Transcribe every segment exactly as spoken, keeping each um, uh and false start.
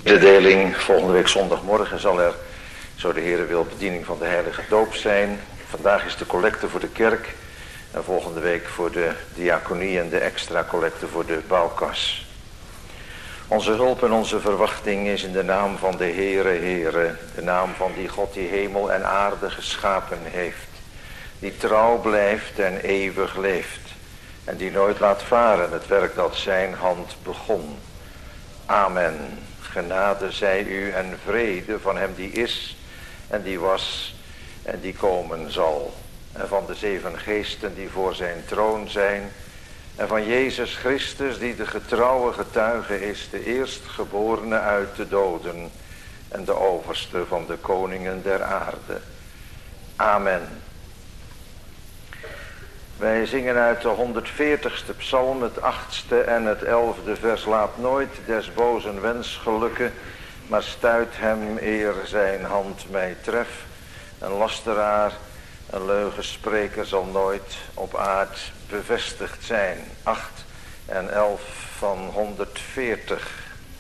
De deling volgende week zondagmorgen zal er, zo de Heer wil, bediening van de heilige doop zijn. Vandaag is de collecte voor de kerk en volgende week voor de diaconie en de extra collecte voor de bouwkas. Onze hulp en onze verwachting is in de naam van de Heere, Heere, de naam van die God die hemel en aarde geschapen heeft, die trouw blijft en eeuwig leeft en die nooit laat varen het werk dat zijn hand begon. Amen. Genade zij u en vrede van hem die is en die was en die komen zal. En van de zeven geesten die voor zijn troon zijn. En van Jezus Christus die de getrouwe getuige is, de eerstgeborene uit de doden en de overste van de koningen der aarde. Amen. Wij zingen uit de honderdveertigste psalm, het achtste en het elfde vers. Laat nooit des bozen wens gelukken, maar stuit hem eer zijn hand mij tref. Een lasteraar, een leugenspreker zal nooit op aard bevestigd zijn. acht en elf van honderdveertig.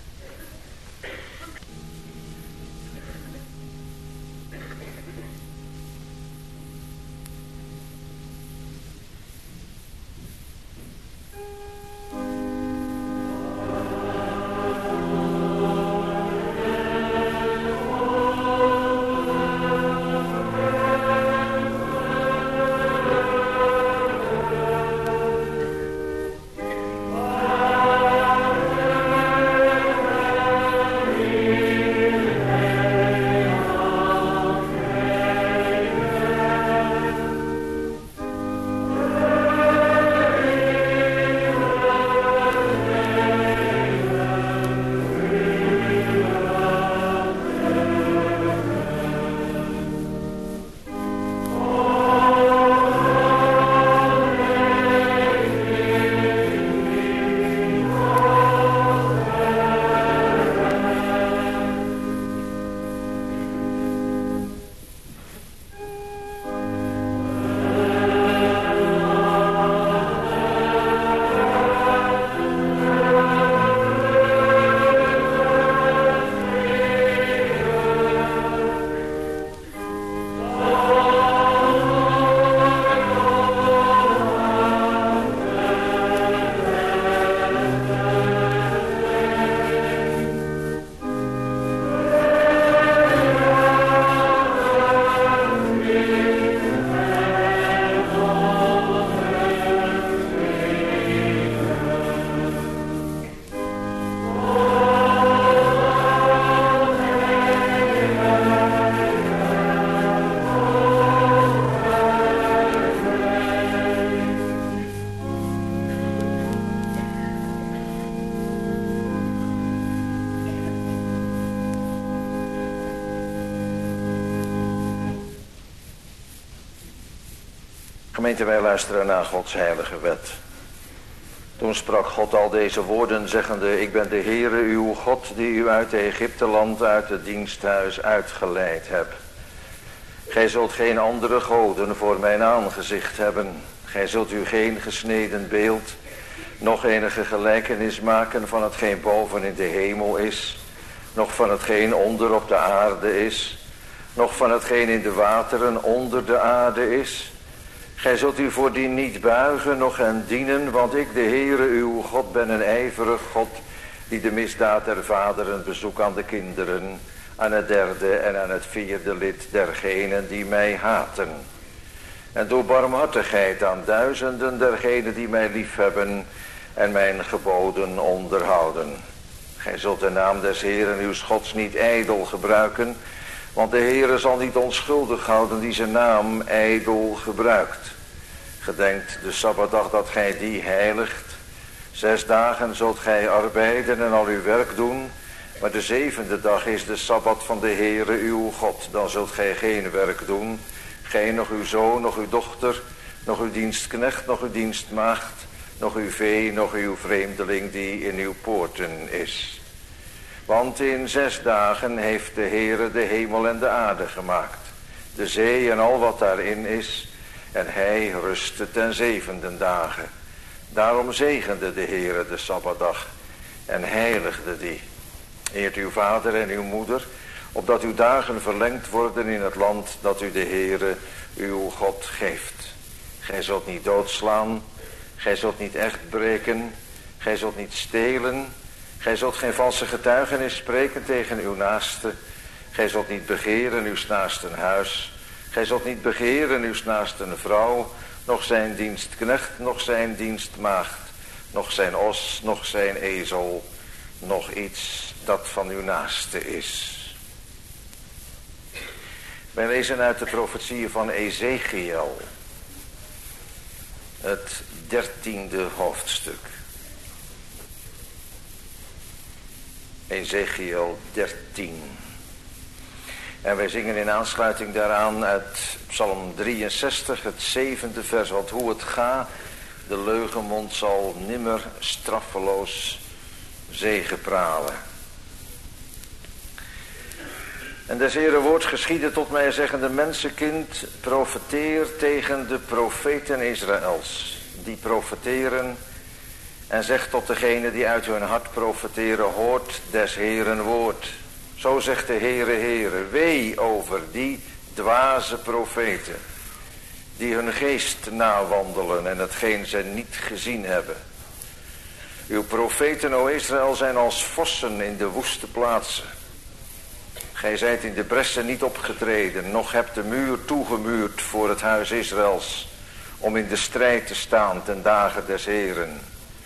Gemeente, wij luisteren naar Gods heilige wet. Toen sprak God al deze woorden, zeggende: Ik ben de Heere uw God, die u uit Egypteland, uit het diensthuis uitgeleid heb. Gij zult geen andere goden voor mijn aangezicht hebben. Gij zult u geen gesneden beeld, noch enige gelijkenis maken van hetgeen boven in de hemel is, noch van hetgeen onder op de aarde is, noch van hetgeen in de wateren onder de aarde is. Gij zult u voor die niet buigen, noch hen dienen, want ik, de Heere uw God, ben een ijverig God, die de misdaad der vaderen bezoekt aan de kinderen, aan het derde en aan het vierde lid dergenen die mij haten. En doe barmhartigheid aan duizenden dergenen die mij liefhebben en mijn geboden onderhouden. Gij zult de naam des Heeren uw Gods niet ijdel gebruiken, want de Heere zal niet onschuldig houden die zijn naam ijdel gebruikt. Gedenkt de Sabbatdag dat gij die heiligt. Zes dagen zult gij arbeiden en al uw werk doen, maar de zevende dag is de Sabbat van de Heere uw God. Dan zult gij geen werk doen, gij, nog uw zoon, nog uw dochter, nog uw dienstknecht, nog uw dienstmaagd, nog uw vee, nog uw vreemdeling die in uw poorten is. Want in zes dagen heeft de Heere de hemel en de aarde gemaakt, de zee en al wat daarin is, en hij rustte ten zevende dagen. Daarom zegende de Heere de Sabbatdag en heiligde die. Eert uw vader en uw moeder, opdat uw dagen verlengd worden in het land dat u de Heere, uw God, geeft. Gij zult niet doodslaan, gij zult niet echt breken, gij zult niet stelen, gij zult geen valse getuigenis spreken tegen uw naaste, gij zult niet begeren uw naasten huis, gij zult niet begeren uw naasten vrouw, nog zijn dienstknecht, nog zijn dienstmaagd, nog zijn os, nog zijn ezel, nog iets dat van uw naaste is. Wij lezen uit de profetieën van Ezechiel, het dertiende hoofdstuk. Ezechiel dertien. En wij zingen in aansluiting daaraan uit Psalm drieënzestig, het zevende vers. Want hoe het gaat, de leugenmond zal nimmer straffeloos zegepralen. En des Heere woord geschiedde tot mij, zeggende: mensenkind, profeteer tegen de profeten Israëls, die profeteren, en zeg tot degene die uit hun hart profeteren: hoort des Heeren woord. Zo zegt de Heere, Heere, wee over die dwaze profeten, die hun geest nawandelen en hetgeen zij niet gezien hebben. Uw profeten, o Israël, zijn als vossen in de woeste plaatsen. Gij zijt in de bressen niet opgetreden, noch hebt de muur toegemuurd voor het huis Israëls, om in de strijd te staan ten dagen des Heeren.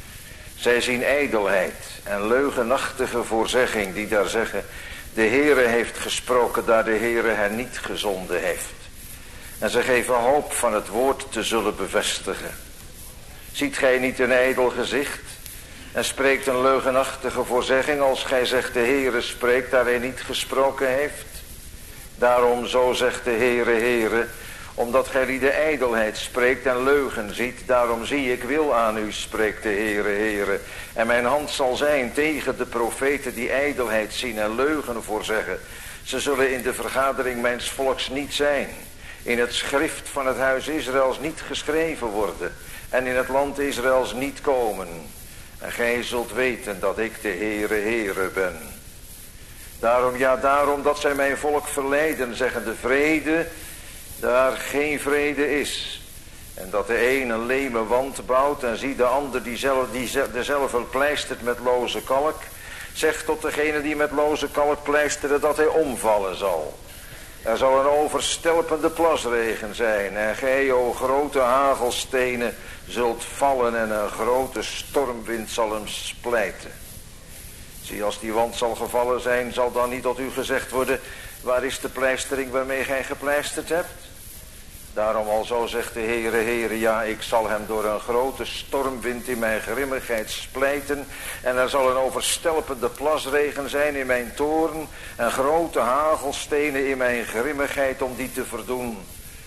Zij zien ijdelheid en leugenachtige voorzegging, die daar zeggen: de Heere heeft gesproken, daar de Heere hen niet gezonden heeft. En ze geven hoop van het woord te zullen bevestigen. Ziet gij niet een ijdel gezicht en spreekt een leugenachtige voorzegging, als gij zegt: de Heere spreekt, daar hij niet gesproken heeft? Daarom, zo zegt de Heere, Heere, omdat gij lieden ijdelheid spreekt en leugen ziet, daarom zie ik wil aan u, spreekt de Heere, Heere. En mijn hand zal zijn tegen de profeten die ijdelheid zien en leugen voorzeggen. Ze zullen in de vergadering mijns volks niet zijn, in het schrift van het huis Israëls niet geschreven worden, en in het land Israëls niet komen. En gij zult weten dat ik de Heere, Heere ben. Daarom, ja daarom dat zij mijn volk verleiden, zeggen de vrede, daar geen vrede is. En dat de een een leme wand bouwt en zie de ander die, zelf, die dezelfde pleistert met loze kalk. Zegt tot degene die met loze kalk pleisterde dat hij omvallen zal. Er zal een overstelpende plasregen zijn en gij, o grote hagelstenen, zult vallen en een grote stormwind zal hem splijten. Zie, als die wand zal gevallen zijn, zal dan niet tot u gezegd worden: waar is de pleistering waarmee gij gepleisterd hebt? Daarom alzo zegt de Heere, Heere, ja, ik zal hem door een grote stormwind in mijn grimmigheid splijten, en er zal een overstelpende plasregen zijn in mijn toorn, en grote hagelstenen in mijn grimmigheid om die te verdoen.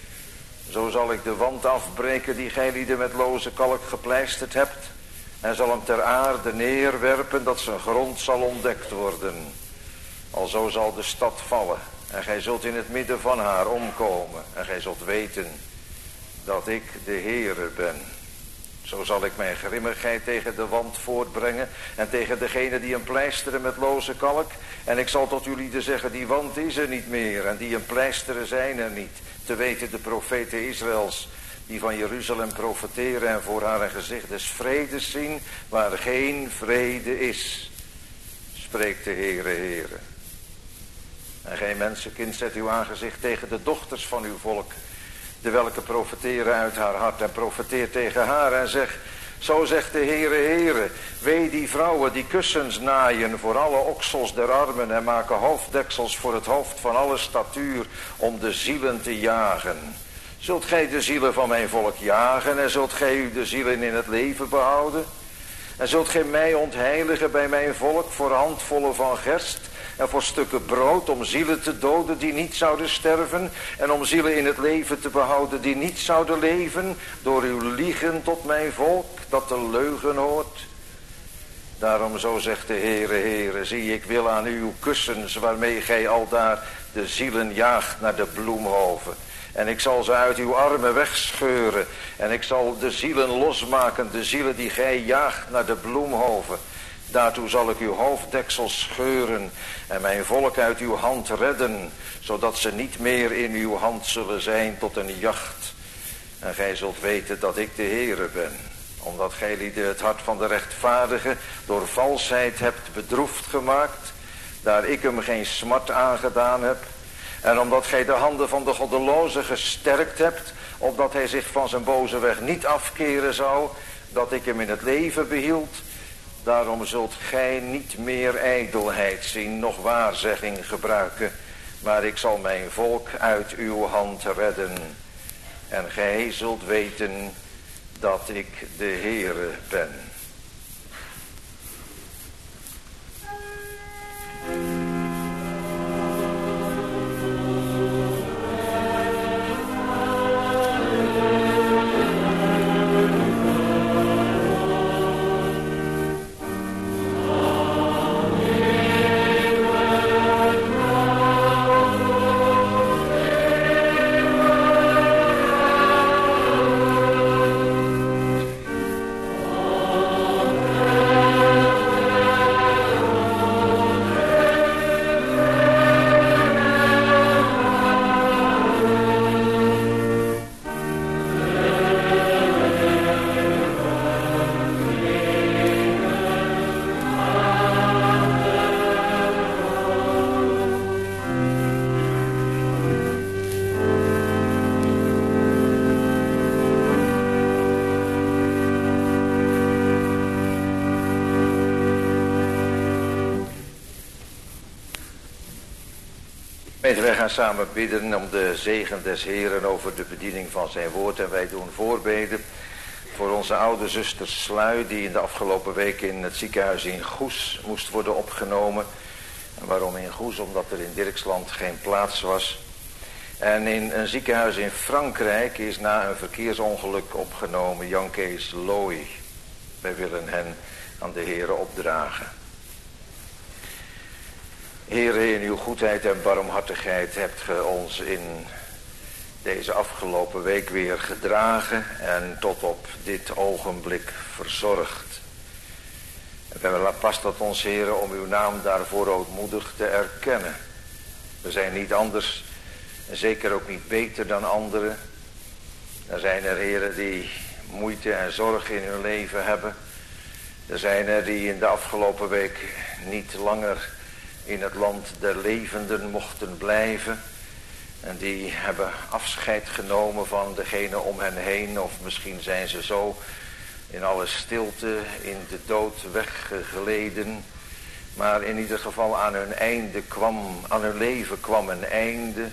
Zo zal ik de wand afbreken die gij lieden met loze kalk gepleisterd hebt, en zal hem ter aarde neerwerpen, dat zijn grond zal ontdekt worden. Alzo zal de stad vallen, en gij zult in het midden van haar omkomen, en gij zult weten dat ik de Heere ben. Zo zal ik mijn grimmigheid tegen de wand voortbrengen en tegen degene die hem pleisteren met loze kalk. En ik zal tot jullie zeggen: die wand is er niet meer en die hem pleisteren zijn er niet. Te weten de profeten Israëls, die van Jeruzalem profeteren en voor haar een gezicht des vredes zien, waar geen vrede is, spreekt de Heere, Heere. En gij mensenkind, zet uw aangezicht tegen de dochters van uw volk, de welke profeteren uit haar hart, en profeteer tegen haar en zeg: zo zegt de Heere, Heere, wee die vrouwen die kussens naaien voor alle oksels der armen en maken hoofddeksels voor het hoofd van alle statuur om de zielen te jagen. Zult gij de zielen van mijn volk jagen en zult gij u de zielen in het leven behouden? En zult gij mij ontheiligen bij mijn volk voor handvollen van gerst en voor stukken brood om zielen te doden die niet zouden sterven en om zielen in het leven te behouden die niet zouden leven, door uw liegen tot mijn volk dat de leugen hoort? Daarom, zo zegt de Heere, Heere, zie, ik wil aan uw kussens waarmee gij aldaar de zielen jaagt naar de bloemhoven. En ik zal ze uit uw armen wegscheuren. En ik zal de zielen losmaken, de zielen die gij jaagt naar de bloemhoven. Daartoe zal ik uw hoofddeksel scheuren en mijn volk uit uw hand redden, zodat ze niet meer in uw hand zullen zijn tot een jacht. En gij zult weten dat ik de Heere ben, omdat gij lieden het hart van de rechtvaardige door valsheid hebt bedroefd gemaakt, daar ik hem geen smart aangedaan heb. En omdat gij de handen van de goddeloze gesterkt hebt, opdat hij zich van zijn boze weg niet afkeren zou, dat ik hem in het leven behield. Daarom zult gij niet meer ijdelheid zien, noch waarzegging gebruiken, maar ik zal mijn volk uit uw hand redden. En gij zult weten dat ik de Heere ben. Wij gaan samen bidden om de zegen des Heeren over de bediening van zijn woord. En wij doen voorbeden voor onze oude zuster Slui, die in de afgelopen week in het ziekenhuis in Goes moest worden opgenomen. En waarom in Goes? Omdat er in Dirksland geen plaats was. En in een ziekenhuis in Frankrijk is na een verkeersongeluk opgenomen Jan Kees Looy. Wij willen hen aan de Heere opdragen. Heere, in uw goedheid en barmhartigheid hebt ge ons in deze afgelopen week weer gedragen en tot op dit ogenblik verzorgd. En wij past het ons, Heere, om uw naam daarvoor ootmoedig te erkennen. We zijn niet anders en zeker ook niet beter dan anderen. Er zijn er, Heere, die moeite en zorg in hun leven hebben. Er zijn er die in de afgelopen week niet langer in het land der levenden mochten blijven. En die hebben afscheid genomen van degene om hen heen. Of misschien zijn ze zo in alle stilte in de dood weggeleden. Maar in ieder geval aan hun einde kwam, aan hun leven kwam een einde.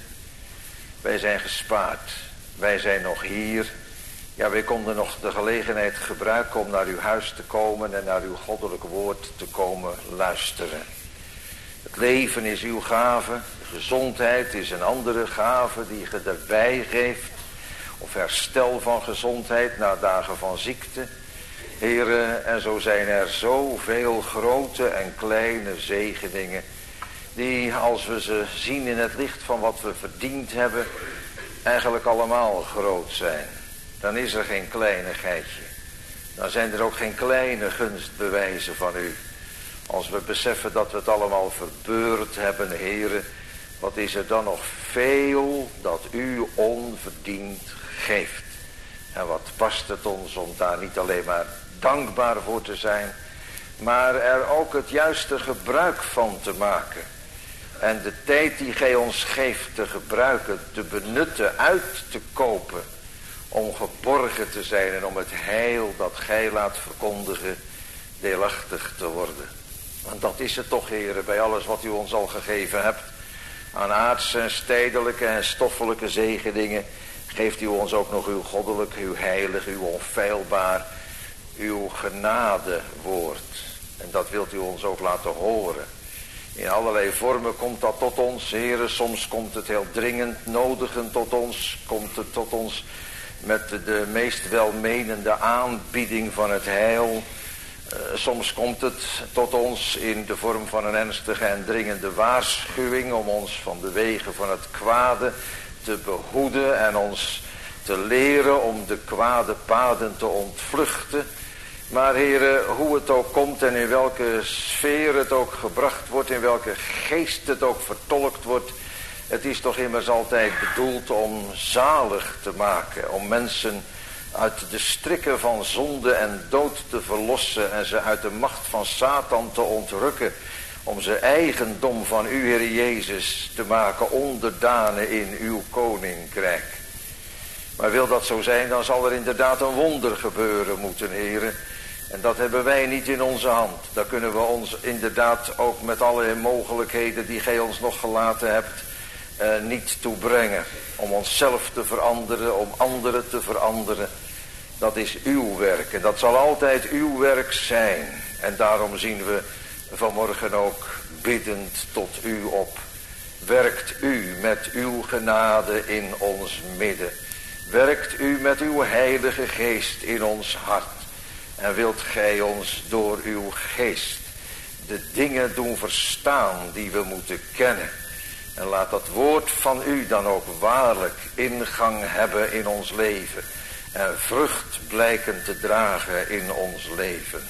Wij zijn gespaard. Wij zijn nog hier. Ja, wij konden nog de gelegenheid gebruiken om naar uw huis te komen en naar uw goddelijk woord te komen luisteren. Het leven is uw gave, de gezondheid is een andere gave die je erbij geeft. Of herstel van gezondheid na dagen van ziekte. Heere, en zo zijn er zoveel grote en kleine zegeningen, die als we ze zien in het licht van wat we verdiend hebben, eigenlijk allemaal groot zijn. Dan is er geen kleinigheidje. Dan zijn er ook geen kleine gunstbewijzen van u. Als we beseffen dat we het allemaal verbeurd hebben, Heere, wat is er dan nog veel dat u onverdiend geeft. En wat past het ons om daar niet alleen maar dankbaar voor te zijn, maar er ook het juiste gebruik van te maken. En de tijd die gij ons geeft te gebruiken, te benutten, uit te kopen, om geborgen te zijn en om het heil dat gij laat verkondigen, deelachtig te worden. Want dat is het toch, Heere, bij alles wat u ons al gegeven hebt. Aan aardse en stedelijke en stoffelijke zegeningen geeft u ons ook nog uw goddelijk, uw heilig, uw onfeilbaar, uw genadewoord. En dat wilt u ons ook laten horen. In allerlei vormen komt dat tot ons, Heere. Soms komt het heel dringend, nodigend tot ons. Komt het tot ons met de meest welmenende aanbieding van het heil. Uh, soms komt het tot ons in de vorm van een ernstige en dringende waarschuwing om ons van de wegen van het kwade te behoeden en ons te leren om de kwade paden te ontvluchten. Maar Heere, hoe het ook komt en in welke sfeer het ook gebracht wordt, in welke geest het ook vertolkt wordt, het is toch immers altijd bedoeld om zalig te maken, om mensen uit de strikken van zonde en dood te verlossen en ze uit de macht van Satan te ontrukken, om ze eigendom van u, Heer Jezus, te maken, onderdanen in uw koninkrijk. Maar wil dat zo zijn, dan zal er inderdaad een wonder gebeuren moeten, Heere. En dat hebben wij niet in onze hand. Daar kunnen we ons inderdaad ook met alle mogelijkheden die gij ons nog gelaten hebt, eh, niet toe brengen. Om onszelf te veranderen, om anderen te veranderen. Dat is uw werk en dat zal altijd uw werk zijn. En daarom zien we vanmorgen ook biddend tot u op. Werkt u met uw genade in ons midden. Werkt u met uw heilige geest in ons hart. En wilt gij ons door uw geest de dingen doen verstaan die we moeten kennen. En laat dat woord van u dan ook waarlijk ingang hebben in ons leven. En vrucht blijken te dragen in ons leven.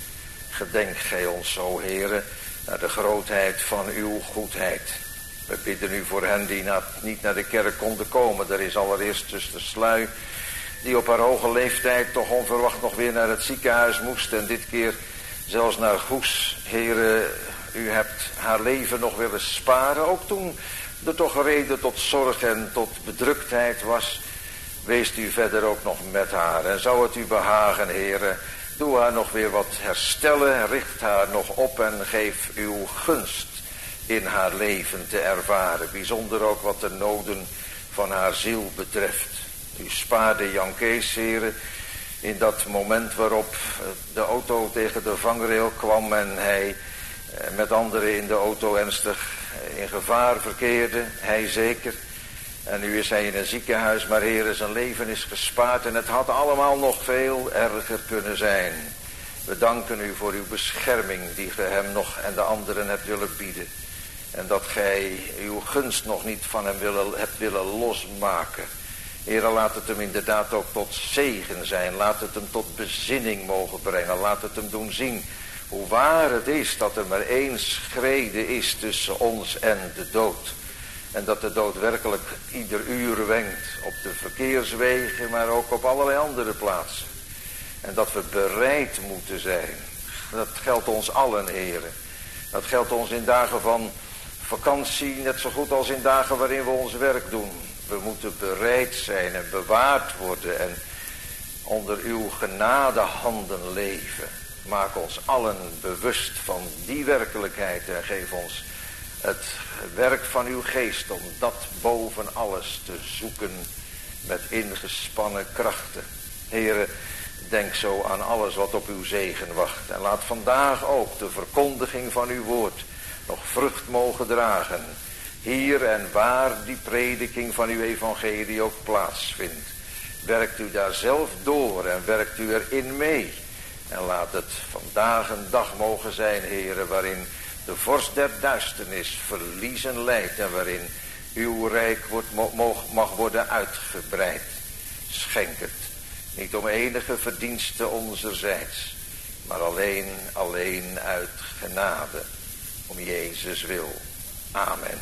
Gedenk gij ons zo, Heere, naar de grootheid van uw goedheid. We bidden u voor hen die na, niet naar de kerk konden komen. Er is allereerst dus de Slui, die op haar hoge leeftijd toch onverwacht nog weer naar het ziekenhuis moest. En dit keer zelfs naar Goes. Heere, u hebt haar leven nog willen sparen. Ook toen er toch reden tot zorg en tot bedruktheid was. Weest u verder ook nog met haar. En zou het u behagen, Heere, doe haar nog weer wat herstellen. Richt haar nog op en geef uw gunst in haar leven te ervaren. Bijzonder ook wat de noden van haar ziel betreft. U spaarde Jan Kees, Heere, in dat moment waarop de auto tegen de vangrail kwam en hij met anderen in de auto ernstig in gevaar verkeerde. Hij zeker. En nu is hij in een ziekenhuis, maar Heere, zijn leven is gespaard en het had allemaal nog veel erger kunnen zijn. We danken u voor uw bescherming die ge hem nog en de anderen hebt willen bieden. En dat gij uw gunst nog niet van hem willen, hebt willen losmaken. Heere, laat het hem inderdaad ook tot zegen zijn. Laat het hem tot bezinning mogen brengen. Laat het hem doen zien hoe waar het is dat er maar één schrede is tussen ons en de dood. En dat de dood werkelijk ieder uur wenkt op de verkeerswegen, maar ook op allerlei andere plaatsen. En dat we bereid moeten zijn. Dat geldt ons allen, Heere. Dat geldt ons in dagen van vakantie, net zo goed als in dagen waarin we ons werk doen. We moeten bereid zijn en bewaard worden en onder uw genadehanden leven. Maak ons allen bewust van die werkelijkheid en geef ons het werk van uw geest om dat boven alles te zoeken met ingespannen krachten. Heere, denk zo aan alles wat op uw zegen wacht. En laat vandaag ook de verkondiging van uw woord nog vrucht mogen dragen. Hier en waar die prediking van uw evangelie ook plaatsvindt. Werkt u daar zelf door en werkt u erin mee. En laat het vandaag een dag mogen zijn, Heere, waarin de vorst der duisternis verliezen leidt en waarin uw rijk wordt, mag worden uitgebreid. Schenk het, niet om enige verdienste onzerzijds, maar alleen, alleen uit genade, om Jezus wil. Amen.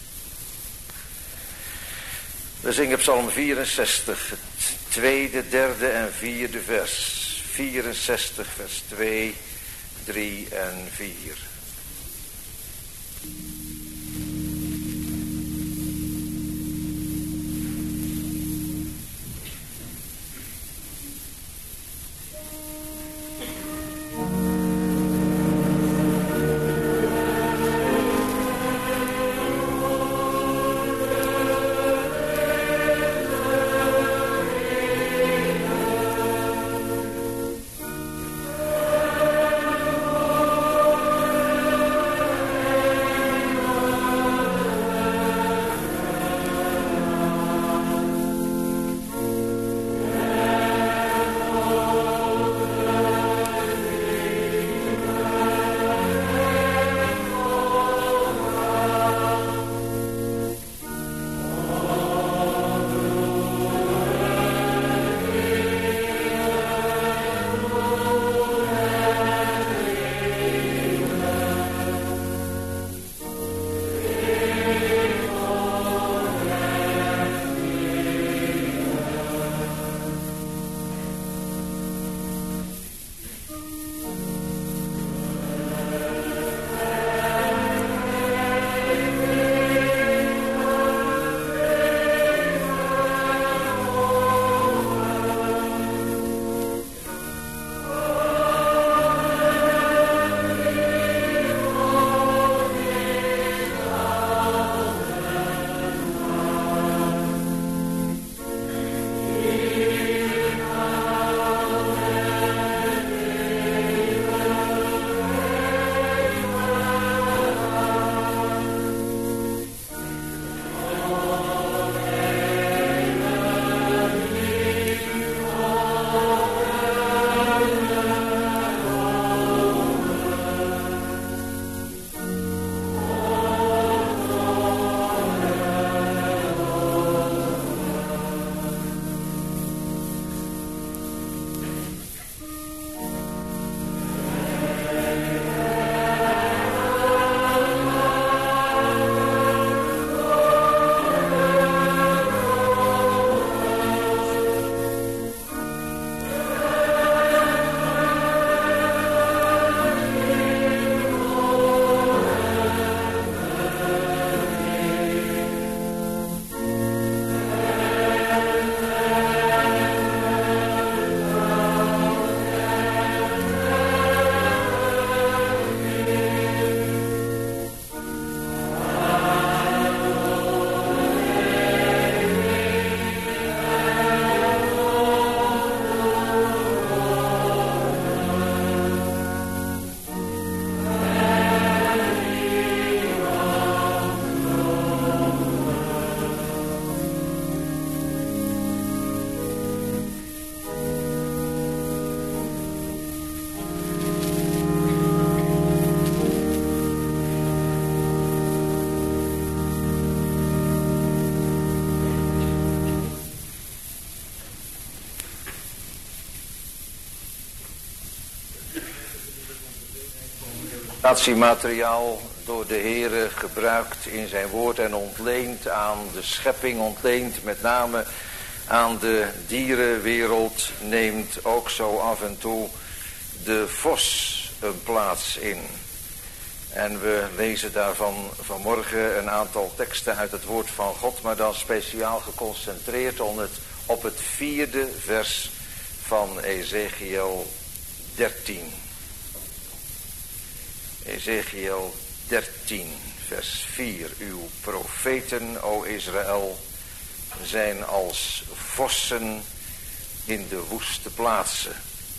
We zingen Psalm vierenzestig, het tweede, derde en vierde vers. vierenzestig, vers twee, drie en vier. Natiemateriaal door de Heere gebruikt in zijn woord en ontleend aan de schepping, ontleend met name aan de dierenwereld, neemt ook zo af en toe de vos een plaats in. En we lezen daarvan vanmorgen een aantal teksten uit het woord van God, maar dan speciaal geconcentreerd op het, op het vierde vers van Ezechiel dertien. Ezechiel dertien, vers vier. Uw profeten, o Israël, zijn als vossen in de woeste plaatsen.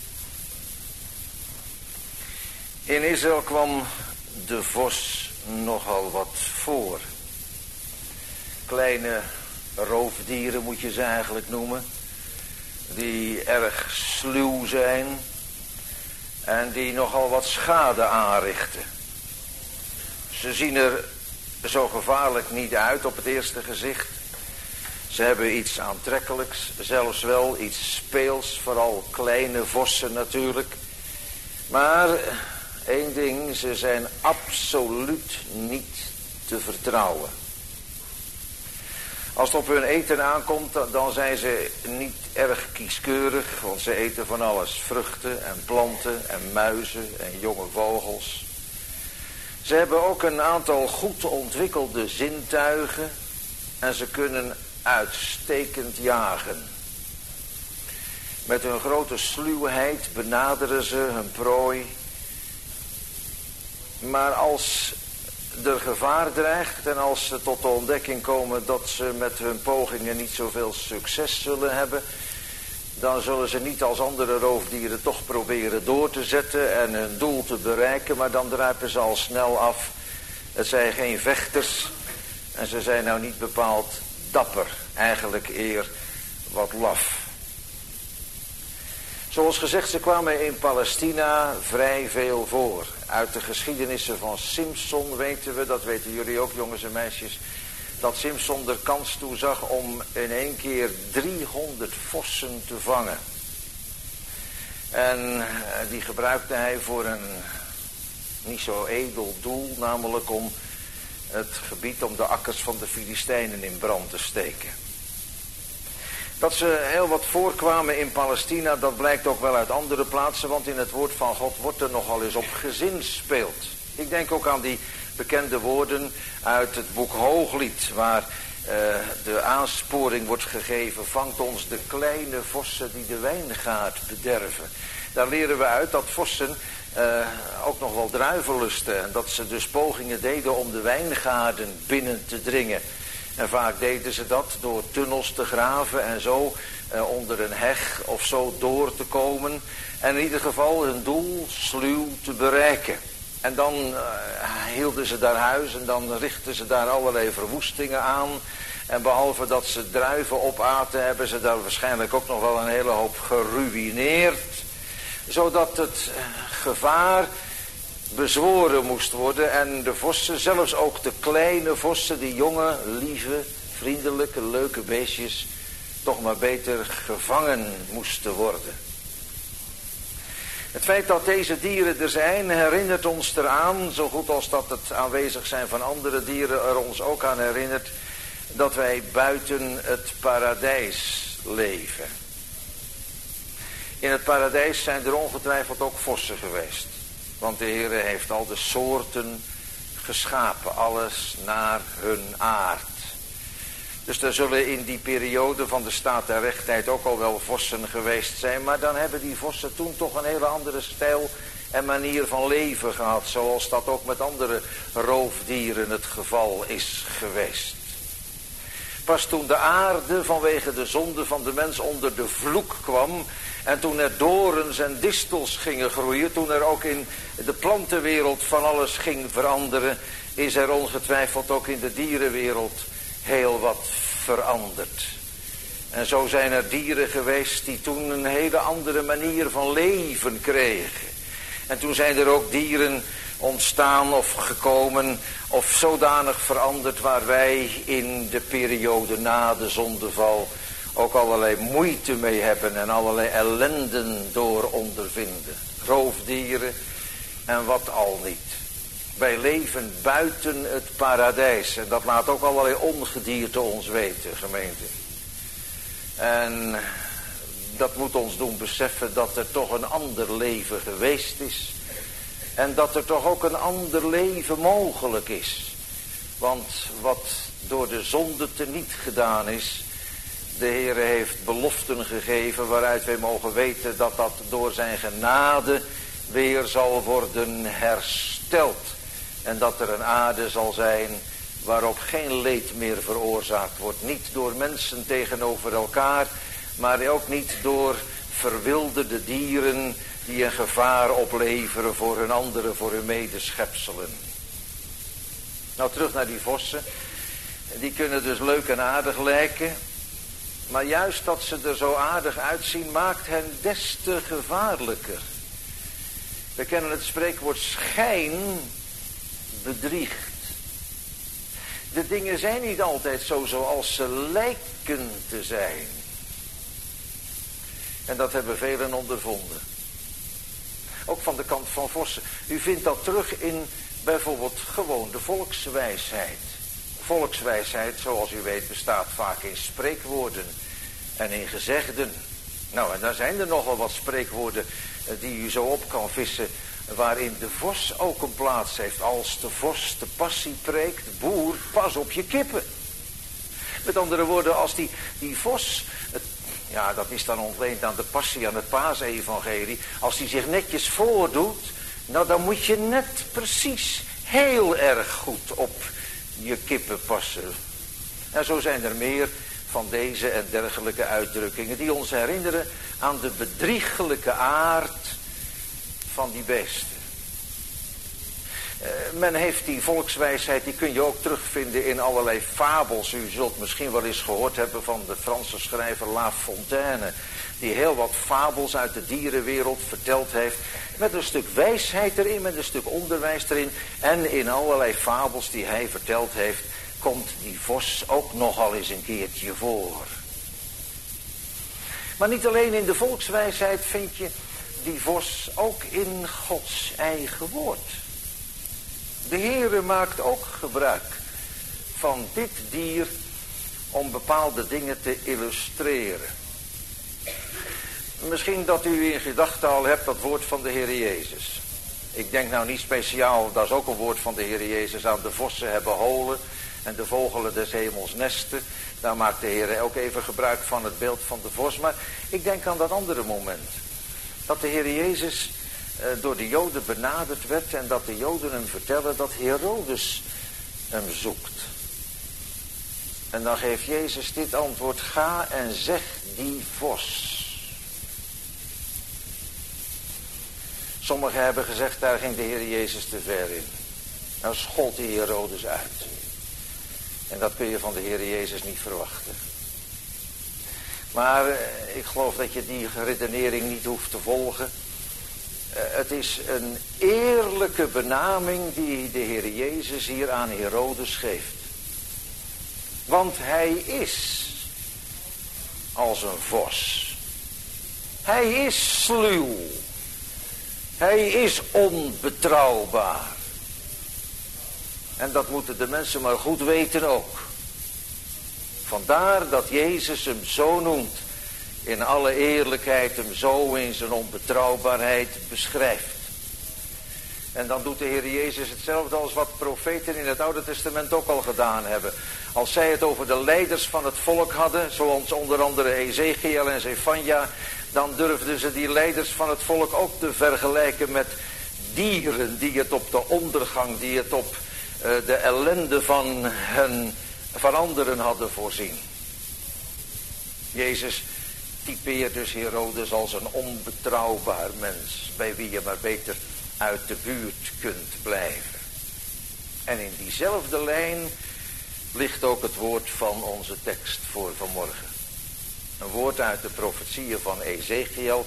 In Israël kwam de vos nogal wat voor. Kleine roofdieren moet je ze eigenlijk noemen, die erg sluw zijn en die nogal wat schade aanrichten. Ze zien er zo gevaarlijk niet uit op het eerste gezicht. Ze hebben iets aantrekkelijks, zelfs wel iets speels, vooral kleine vossen natuurlijk. Maar één ding, ze zijn absoluut niet te vertrouwen. Als het op hun eten aankomt, dan zijn ze niet erg kieskeurig, want ze eten van alles. Vruchten en planten en muizen en jonge vogels. Ze hebben ook een aantal goed ontwikkelde zintuigen en ze kunnen uitstekend jagen. Met hun grote sluwheid benaderen ze hun prooi. Maar als er gevaar dreigt en als ze tot de ontdekking komen dat ze met hun pogingen niet zoveel succes zullen hebben, dan zullen ze niet als andere roofdieren toch proberen door te zetten en hun doel te bereiken, maar dan druipen ze al snel af. Het zijn geen vechters en ze zijn nou niet bepaald dapper, eigenlijk eer wat laf. Zoals gezegd, ze kwamen in Palestina vrij veel voor. Uit de geschiedenissen van Simson weten we, dat weten jullie ook jongens en meisjes, dat Simson er kans toe zag om in één keer driehonderd vossen te vangen. En die gebruikte hij voor een niet zo edel doel, namelijk om het gebied, om de akkers van de Filistijnen in brand te steken. Dat ze heel wat voorkwamen in Palestina, dat blijkt ook wel uit andere plaatsen, want in het woord van God wordt er nogal eens op gezinspeeld. Ik denk ook aan die bekende woorden uit het boek Hooglied, waar uh, de aansporing wordt gegeven: vangt ons de kleine vossen die de wijngaard bederven. Daar leren we uit dat vossen uh, ook nog wel druiven lusten en dat ze dus pogingen deden om de wijngaarden binnen te dringen. En vaak deden ze dat door tunnels te graven en zo uh, onder een heg of zo door te komen. En in ieder geval hun doel sluw te bereiken. En dan uh, hielden ze daar huis en dan richtten ze daar allerlei verwoestingen aan. En behalve dat ze druiven opaten, hebben ze daar waarschijnlijk ook nog wel een hele hoop geruïneerd. Zodat het uh, gevaar bezworen moest worden en de vossen, zelfs ook de kleine vossen, die jonge, lieve, vriendelijke, leuke beestjes, toch maar beter gevangen moesten worden. Het feit dat deze dieren er zijn herinnert ons eraan, zo goed als dat het aanwezig zijn van andere dieren er ons ook aan herinnert, dat wij buiten het paradijs leven. In het paradijs zijn er ongetwijfeld ook vossen geweest. Want de Heere heeft al de soorten geschapen, alles naar hun aard. Dus er zullen in die periode van de staat der rechtheid ook al wel vossen geweest zijn. Maar dan hebben die vossen toen toch een hele andere stijl en manier van leven gehad. Zoals dat ook met andere roofdieren het geval is geweest. Pas toen de aarde vanwege de zonde van de mens onder de vloek kwam, en toen er dorens en distels gingen groeien, toen er ook in de plantenwereld van alles ging veranderen, is er ongetwijfeld ook in de dierenwereld heel wat veranderd. En zo zijn er dieren geweest die toen een hele andere manier van leven kregen. En toen zijn er ook dieren ontstaan of gekomen of zodanig veranderd waar wij in de periode na de zondeval ook allerlei moeite mee hebben en allerlei ellenden door ondervinden. Roofdieren en wat al niet. Wij leven buiten het paradijs. En dat laat ook allerlei ongedierte ons weten, gemeente. En dat moet ons doen beseffen dat er toch een ander leven geweest is. En dat er toch ook een ander leven mogelijk is. Want wat door de zonde teniet gedaan is, de Heer heeft beloften gegeven waaruit wij mogen weten dat dat door zijn genade weer zal worden hersteld. En dat er een aarde zal zijn waarop geen leed meer veroorzaakt wordt. Niet door mensen tegenover elkaar, maar ook niet door verwilderde dieren die een gevaar opleveren voor hun anderen, voor hun medeschepselen. Nou, terug naar die vossen. Die kunnen dus leuk en aardig lijken. Maar juist dat ze er zo aardig uitzien maakt hen des te gevaarlijker. We kennen het spreekwoord schijn bedriegt. De dingen zijn niet altijd zo zoals ze lijken te zijn. En dat hebben velen ondervonden. Ook van de kant van vossen. U vindt dat terug in bijvoorbeeld gewoon de volkswijsheid. Volkswijsheid, zoals u weet, bestaat vaak in spreekwoorden en in gezegden. Nou, en daar zijn er nogal wat spreekwoorden die u zo op kan vissen, waarin de vos ook een plaats heeft. Als de vos de passie preekt, boer, pas op je kippen. Met andere woorden, als die, die vos, het, ja, dat is dan ontleend aan de passie, aan het paasevangelie, als die zich netjes voordoet, nou dan moet je net precies heel erg goed op je kippen passen. En zo zijn er meer van deze en dergelijke uitdrukkingen die ons herinneren aan de bedriegelijke aard van die beesten. Uh, men heeft die volkswijsheid, die kun je ook terugvinden in allerlei fabels. U zult misschien wel eens gehoord hebben van de Franse schrijver La Fontaine, die heel wat fabels uit de dierenwereld verteld heeft, met een stuk wijsheid erin, met een stuk onderwijs erin. En in allerlei fabels die hij verteld heeft, komt die vos ook nogal eens een keertje voor. Maar niet alleen in de volkswijsheid vind je die vos, ook in Gods eigen woord. De Heere maakt ook gebruik van dit dier om bepaalde dingen te illustreren. Misschien dat u in gedachten al hebt dat woord van de Heer Jezus. Ik denk nou niet speciaal, dat is ook een woord van de Heer Jezus, aan de vossen hebben holen en de vogelen des hemels nesten. Daar maakt de Heer ook even gebruik van het beeld van de vos. Maar ik denk aan dat andere moment. Dat de Heer Jezus eh, door de Joden benaderd werd en dat de Joden hem vertellen dat Herodes hem zoekt. En dan geeft Jezus dit antwoord: ga en zeg die vos. Sommigen hebben gezegd, daar ging de Heer Jezus te ver in. Nou schold die Herodes uit. En dat kun je van de Heer Jezus niet verwachten. Maar eh, ik geloof dat je die redenering niet hoeft te volgen. Uh, het is een eerlijke benaming die de Heer Jezus hier aan Herodes geeft. Want hij is als een vos. Hij is sluw. Hij is onbetrouwbaar. En dat moeten de mensen maar goed weten ook. Vandaar dat Jezus hem zo noemt. In alle eerlijkheid hem zo in zijn onbetrouwbaarheid beschrijft. En dan doet de Heer Jezus hetzelfde als wat profeten in het Oude Testament ook al gedaan hebben. Als zij het over de leiders van het volk hadden, zoals onder andere Ezechiel en Zefania, dan durfden ze die leiders van het volk ook te vergelijken met dieren die het op de ondergang, die het op uh, de ellende van, hun, van anderen hadden voorzien. Jezus typeert dus Herodes als een onbetrouwbaar mens, bij wie je maar beter uit de buurt kunt blijven. En in diezelfde lijn ligt ook het woord van onze tekst voor vanmorgen. Een woord uit de profetieën van Ezechiel.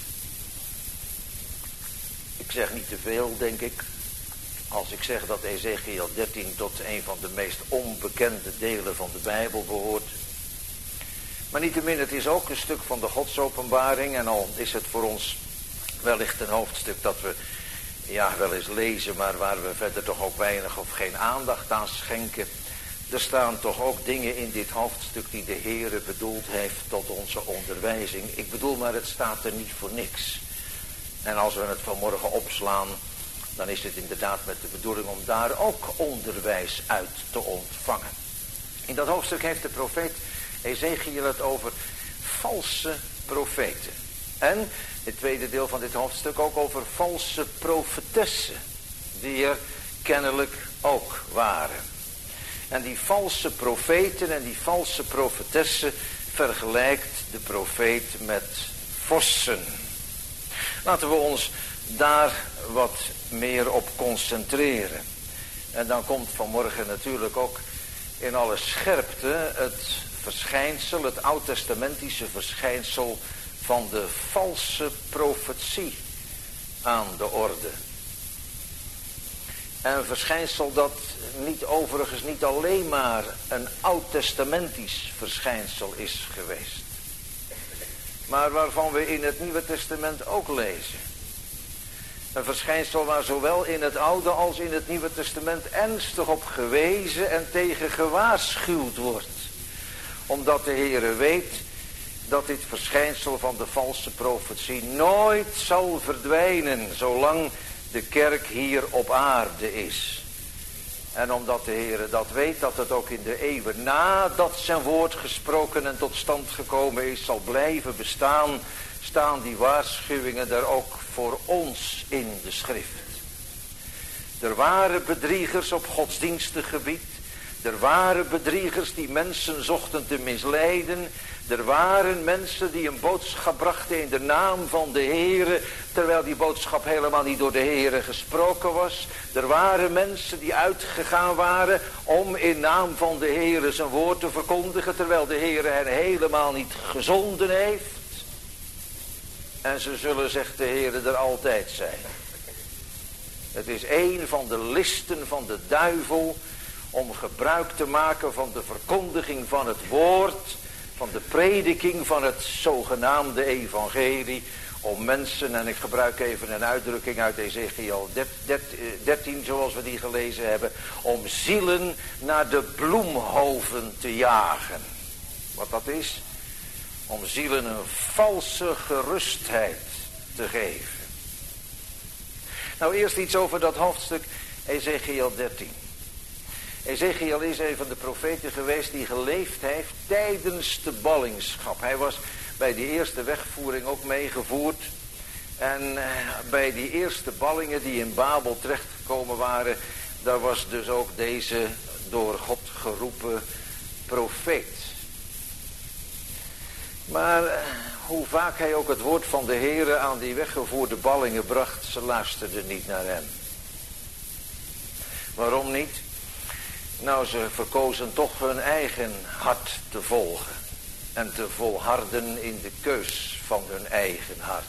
Ik zeg niet te veel, denk ik, als ik zeg dat Ezechiel dertien tot een van de meest onbekende delen van de Bijbel behoort. Maar niettemin, het is ook een stuk van de Godsopenbaring, en al is het voor ons wellicht een hoofdstuk dat we ja, wel eens lezen, maar waar we verder toch ook weinig of geen aandacht aan schenken. Er staan toch ook dingen in dit hoofdstuk die de Heere bedoeld heeft tot onze onderwijzing. Ik bedoel maar, het staat er niet voor niks. En als we het vanmorgen opslaan, dan is het inderdaad met de bedoeling om daar ook onderwijs uit te ontvangen. In dat hoofdstuk heeft de profeet Ezechiel het over valse profeten. En het tweede deel van dit hoofdstuk ook over valse profetessen, die er kennelijk ook waren. En die valse profeten en die valse profetessen vergelijkt de profeet met vossen. Laten we ons daar wat meer op concentreren. En dan komt vanmorgen natuurlijk ook in alle scherpte het verschijnsel, het oud-testamentische verschijnsel van de valse profetie aan de orde. Een verschijnsel dat niet overigens niet alleen maar een oud-testamentisch verschijnsel is geweest, maar waarvan we in het Nieuwe Testament ook lezen. Een verschijnsel waar zowel in het Oude als in het Nieuwe Testament ernstig op gewezen en tegen gewaarschuwd wordt. Omdat de Heere weet dat dit verschijnsel van de valse profetie nooit zal verdwijnen zolang de kerk hier op aarde is. En omdat de Heere dat weet, dat het ook in de eeuwen nadat zijn woord gesproken en tot stand gekomen is, zal blijven bestaan, staan die waarschuwingen er ook voor ons in de schrift. Er waren bedriegers op godsdienstig gebied. Er waren bedriegers die mensen zochten te misleiden. Er waren mensen die een boodschap brachten in de naam van de Heere, terwijl die boodschap helemaal niet door de Heere gesproken was. Er waren mensen die uitgegaan waren om in naam van de Heere zijn woord te verkondigen, terwijl de Heere hen helemaal niet gezonden heeft. En ze zullen, zegt de Heere, er altijd zijn. Het is een van de listen van de duivel om gebruik te maken van de verkondiging van het woord, van de prediking van het zogenaamde evangelie, om mensen, en ik gebruik even een uitdrukking uit Ezechiel dertien zoals we die gelezen hebben, om zielen naar de bloemhoven te jagen. Wat dat is? Om zielen een valse gerustheid te geven. Nou, eerst iets over dat hoofdstuk Ezechiel dertien. Ezechiel is een van de profeten geweest die geleefd heeft tijdens de ballingschap. Hij was bij die eerste wegvoering ook meegevoerd. En bij die eerste ballingen die in Babel terechtgekomen waren, daar was dus ook deze door God geroepen profeet. Maar hoe vaak hij ook het woord van de Heere aan die weggevoerde ballingen bracht, ze luisterden niet naar hem. Waarom niet? Nou, ze verkozen toch hun eigen hart te volgen en te volharden in de keus van hun eigen hart.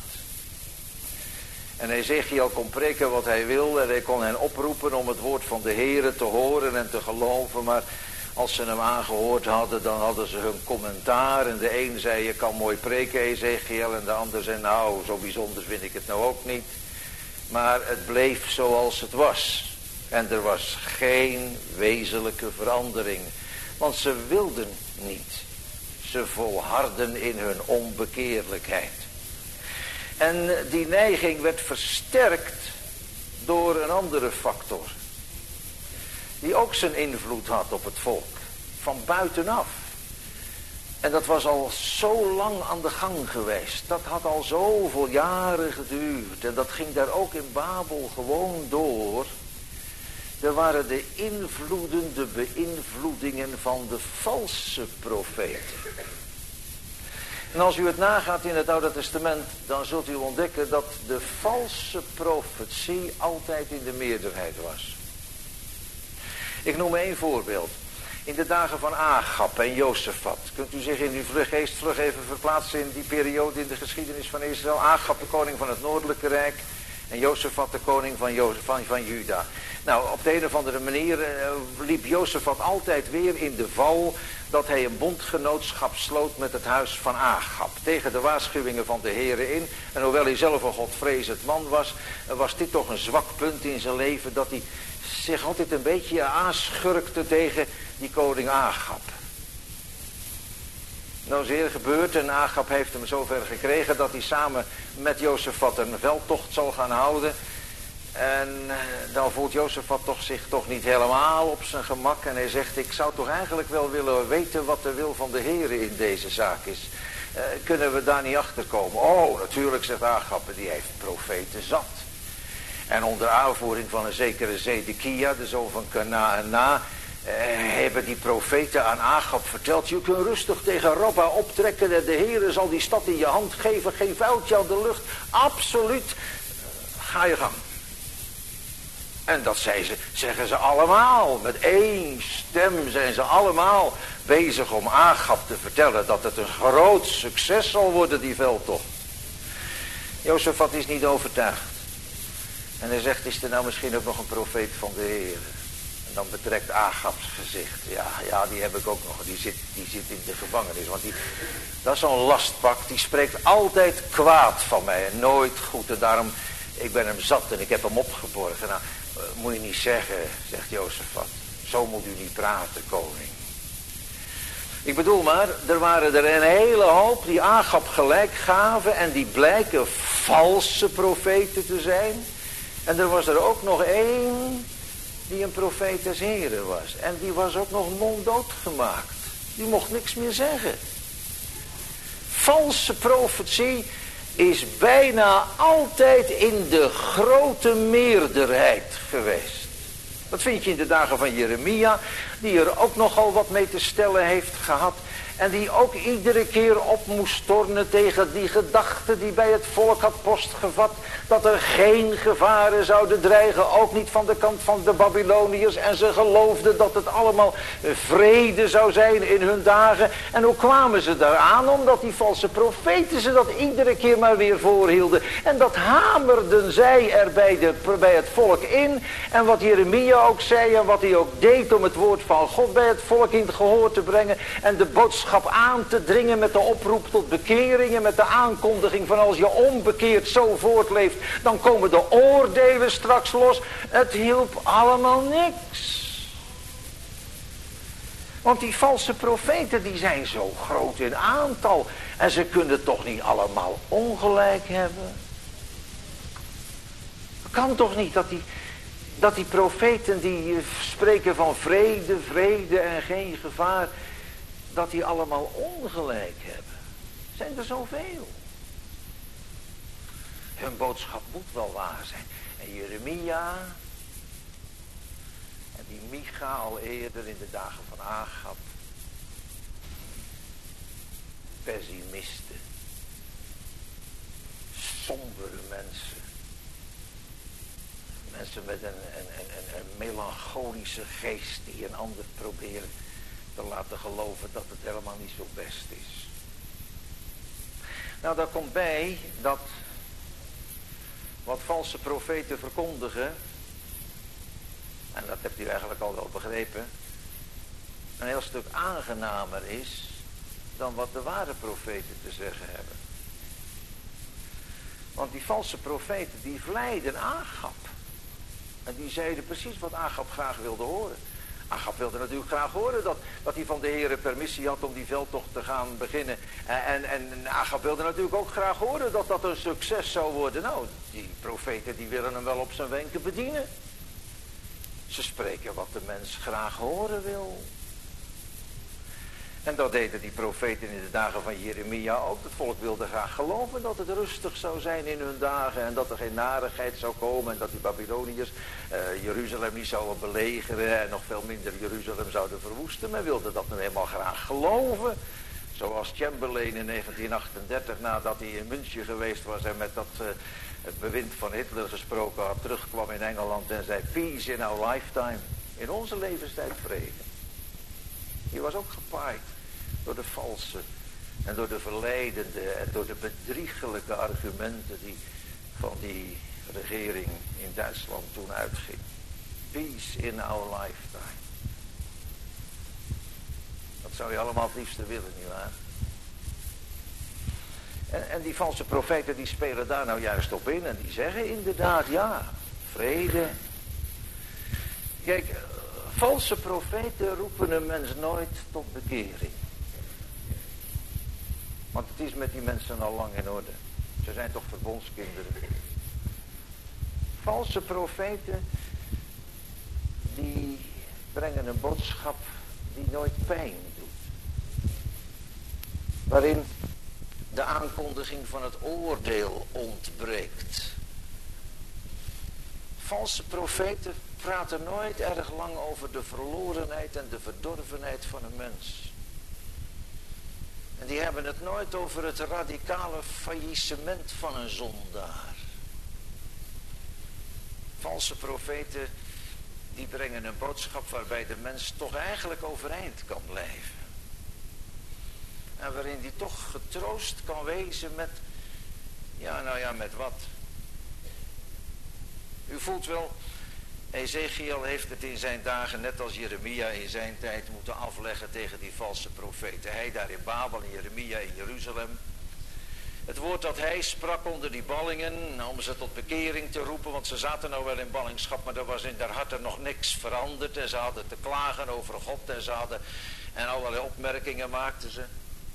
En Ezechiel kon preken wat hij wilde en hij kon hen oproepen om het woord van de Heere te horen en te geloven, maar als ze hem aangehoord hadden, dan hadden ze hun commentaar. En de een zei, je kan mooi preken, Ezechiel. En de ander zei, nou, zo bijzonder vind ik het nou ook niet. Maar het bleef zoals het was. En er was geen wezenlijke verandering. Want ze wilden niet. Ze volharden in hun onbekeerlijkheid. En die neiging werd versterkt door een andere factor, die ook zijn invloed had op het volk, van buitenaf. En dat was al zo lang aan de gang geweest. Dat had al zoveel jaren geduurd. En dat ging daar ook in Babel gewoon door. Er waren de invloeden, de beïnvloedingen van de valse profeten. En als u het nagaat in het Oude Testament, dan zult u ontdekken dat de valse profetie altijd in de meerderheid was. Ik noem één voorbeeld. In de dagen van Agab en Jozefat. Kunt u zich in uw geest vlug even verplaatsen in die periode in de geschiedenis van Israël. Agab, de koning van het Noordelijke Rijk. En Jozefat de koning van, Jozef, van, van Juda. Nou, op de een of andere manier uh, liep Jozefat altijd weer in de val dat hij een bondgenootschap sloot met het huis van Agab. Tegen de waarschuwingen van de Heere in. En hoewel hij zelf een godvrezend man was, was dit toch een zwak punt in zijn leven, dat hij zich altijd een beetje aanschurkte tegen die koning Agab. Nou is eerder gebeurd en Agab heeft hem zover gekregen dat hij samen met Jozefat een veldtocht zal gaan houden. En dan voelt Jozefat toch zich toch niet helemaal op zijn gemak. En hij zegt, ik zou toch eigenlijk wel willen weten wat de wil van de Heere in deze zaak is. Uh, kunnen we daar niet achter komen? Oh, natuurlijk, zegt Agab, die heeft profeten zat. En onder aanvoering van een zekere Zedekia, de zoon van Kenaana, uh, hebben die profeten aan Agab verteld, je kunt rustig tegen Rabba optrekken en de Heere zal die stad in je hand geven, geen vuiltje aan de lucht, absoluut, ga je gang. En dat zei ze, zeggen ze allemaal, met één stem zijn ze allemaal bezig om Agab te vertellen dat het een groot succes zal worden, die veldtocht. Jozefat is niet overtuigd. En hij zegt, is er nou misschien ook nog een profeet van de Heer? En dan betrekt Agabs gezicht. Ja, ja, die heb ik ook nog. Die zit, die zit in de gevangenis. Want die, dat is zo'n lastpak. Die spreekt altijd kwaad van mij. En nooit goed. En daarom, ik ben hem zat en ik heb hem opgeborgen. Nou, moet je niet zeggen, zegt Jozefat. Zo moet u niet praten, koning. Ik bedoel maar, er waren er een hele hoop die Agab gelijk gaven. En die blijken valse profeten te zijn. En er was er ook nog één die een profeet des Heren was. En die was ook nog monddood gemaakt. Die mocht niks meer zeggen. Valse profetie is bijna altijd in de grote meerderheid geweest. Dat vind je in de dagen van Jeremia, die er ook nogal wat mee te stellen heeft gehad. En die ook iedere keer op moest tornen tegen die gedachte die bij het volk had postgevat. Dat er geen gevaren zouden dreigen, ook niet van de kant van de Babyloniërs. En ze geloofden dat het allemaal vrede zou zijn in hun dagen. En hoe kwamen ze daaraan? Omdat die valse profeten ze dat iedere keer maar weer voorhielden. En dat hamerden zij er bij, de, bij het volk in. En wat Jeremia ook zei en wat hij ook deed om het woord van God bij het volk in het gehoor te brengen. En de boodschap aan te dringen met de oproep tot bekeringen, met de aankondiging van als je onbekeerd zo voortleeft, dan komen de oordelen straks los. Het hielp allemaal niks. Want die valse profeten die zijn zo groot in aantal en ze kunnen toch niet allemaal ongelijk hebben. Het kan toch niet dat die, dat die profeten die spreken van vrede, vrede en geen gevaar, dat die allemaal ongelijk hebben. Zijn er zoveel. Hun boodschap moet wel waar zijn. En Jeremia en die Micha al eerder in de dagen van Agab. Pessimisten. Sombere mensen. Mensen met een, een, een, een melancholische geest die een ander proberen te laten geloven dat het helemaal niet zo best is. Nou, daar komt bij dat wat valse profeten verkondigen, en dat hebt u eigenlijk al wel begrepen, een heel stuk aangenamer is dan wat de ware profeten te zeggen hebben. Want die valse profeten die vleiden Agab. En die zeiden precies wat Agab graag wilde horen. Agab wilde natuurlijk graag horen dat, dat hij van de Heere permissie had om die veldtocht te gaan beginnen. En, en, en Agab wilde natuurlijk ook graag horen dat dat een succes zou worden. Nou, die profeten die willen hem wel op zijn wenken bedienen. Ze spreken wat de mens graag horen wil. En dat deden die profeten in de dagen van Jeremia ook. Het volk wilde graag geloven dat het rustig zou zijn in hun dagen. En dat er geen narigheid zou komen. En dat die Babyloniërs uh, Jeruzalem niet zouden belegeren. En nog veel minder Jeruzalem zouden verwoesten. Men wilde dat nu eenmaal graag geloven. Zoals Chamberlain in negentien achtendertig, nadat hij in München geweest was en met dat uh, het bewind van Hitler gesproken had, terugkwam in Engeland en zei: Peace in our lifetime. In onze levenstijd vrede. Die was ook gepaaid door de valse en door de verleidende en door de bedriegelijke argumenten die van die regering in Duitsland toen uitging. Peace in our lifetime. Dat zou je allemaal het liefste willen, nietwaar? En, en die valse profeten die spelen daar nou juist op in en die zeggen inderdaad ja, vrede. Kijk, valse profeten roepen een mens nooit tot bekering. Want het is met die mensen al lang in orde. Ze zijn toch verbondskinderen. Valse profeten die brengen een boodschap die nooit pijn doet. Waarin de aankondiging van het oordeel ontbreekt. Valse profeten praten nooit erg lang over de verlorenheid en de verdorvenheid van een mens. En die hebben het nooit over het radicale faillissement van een zondaar. Valse profeten die brengen een boodschap waarbij de mens toch eigenlijk overeind kan blijven. En waarin die toch getroost kan wezen met, ja nou ja, met wat? U voelt wel, Ezechiel heeft het in zijn dagen, net als Jeremia in zijn tijd, moeten afleggen tegen die valse profeten. Hij daar in Babel en Jeremia in Jeruzalem. Het woord dat hij sprak onder die ballingen, om ze tot bekering te roepen, want ze zaten nou wel in ballingschap, maar er was in haar harten nog niks veranderd. En ze hadden te klagen over God en ze hadden, en allerlei opmerkingen maakten ze.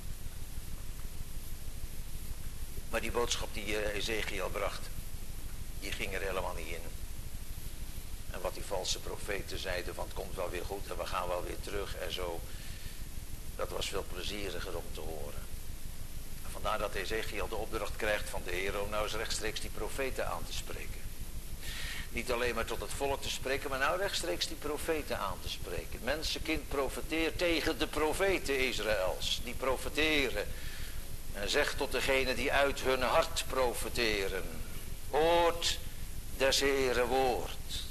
Maar die boodschap die Ezechiel bracht, die ging er helemaal niet in. En wat die valse profeten zeiden, van het komt wel weer goed en we gaan wel weer terug en zo. Dat was veel plezieriger om te horen. En vandaar dat Ezechiel de opdracht krijgt van de Heer om nou eens rechtstreeks die profeten aan te spreken. Niet alleen maar tot het volk te spreken, maar nou rechtstreeks die profeten aan te spreken. Mensenkind, profeteer tegen de profeten Israëls. Die profeteren. En zegt tot degene die uit hun hart profeteren. Hoort des Heeren woord.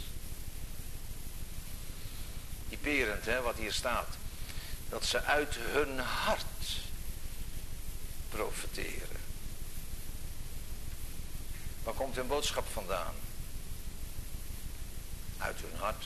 Typerend, hè, wat hier staat. Dat ze uit hun hart profeteren. Waar komt hun boodschap vandaan? Uit hun hart.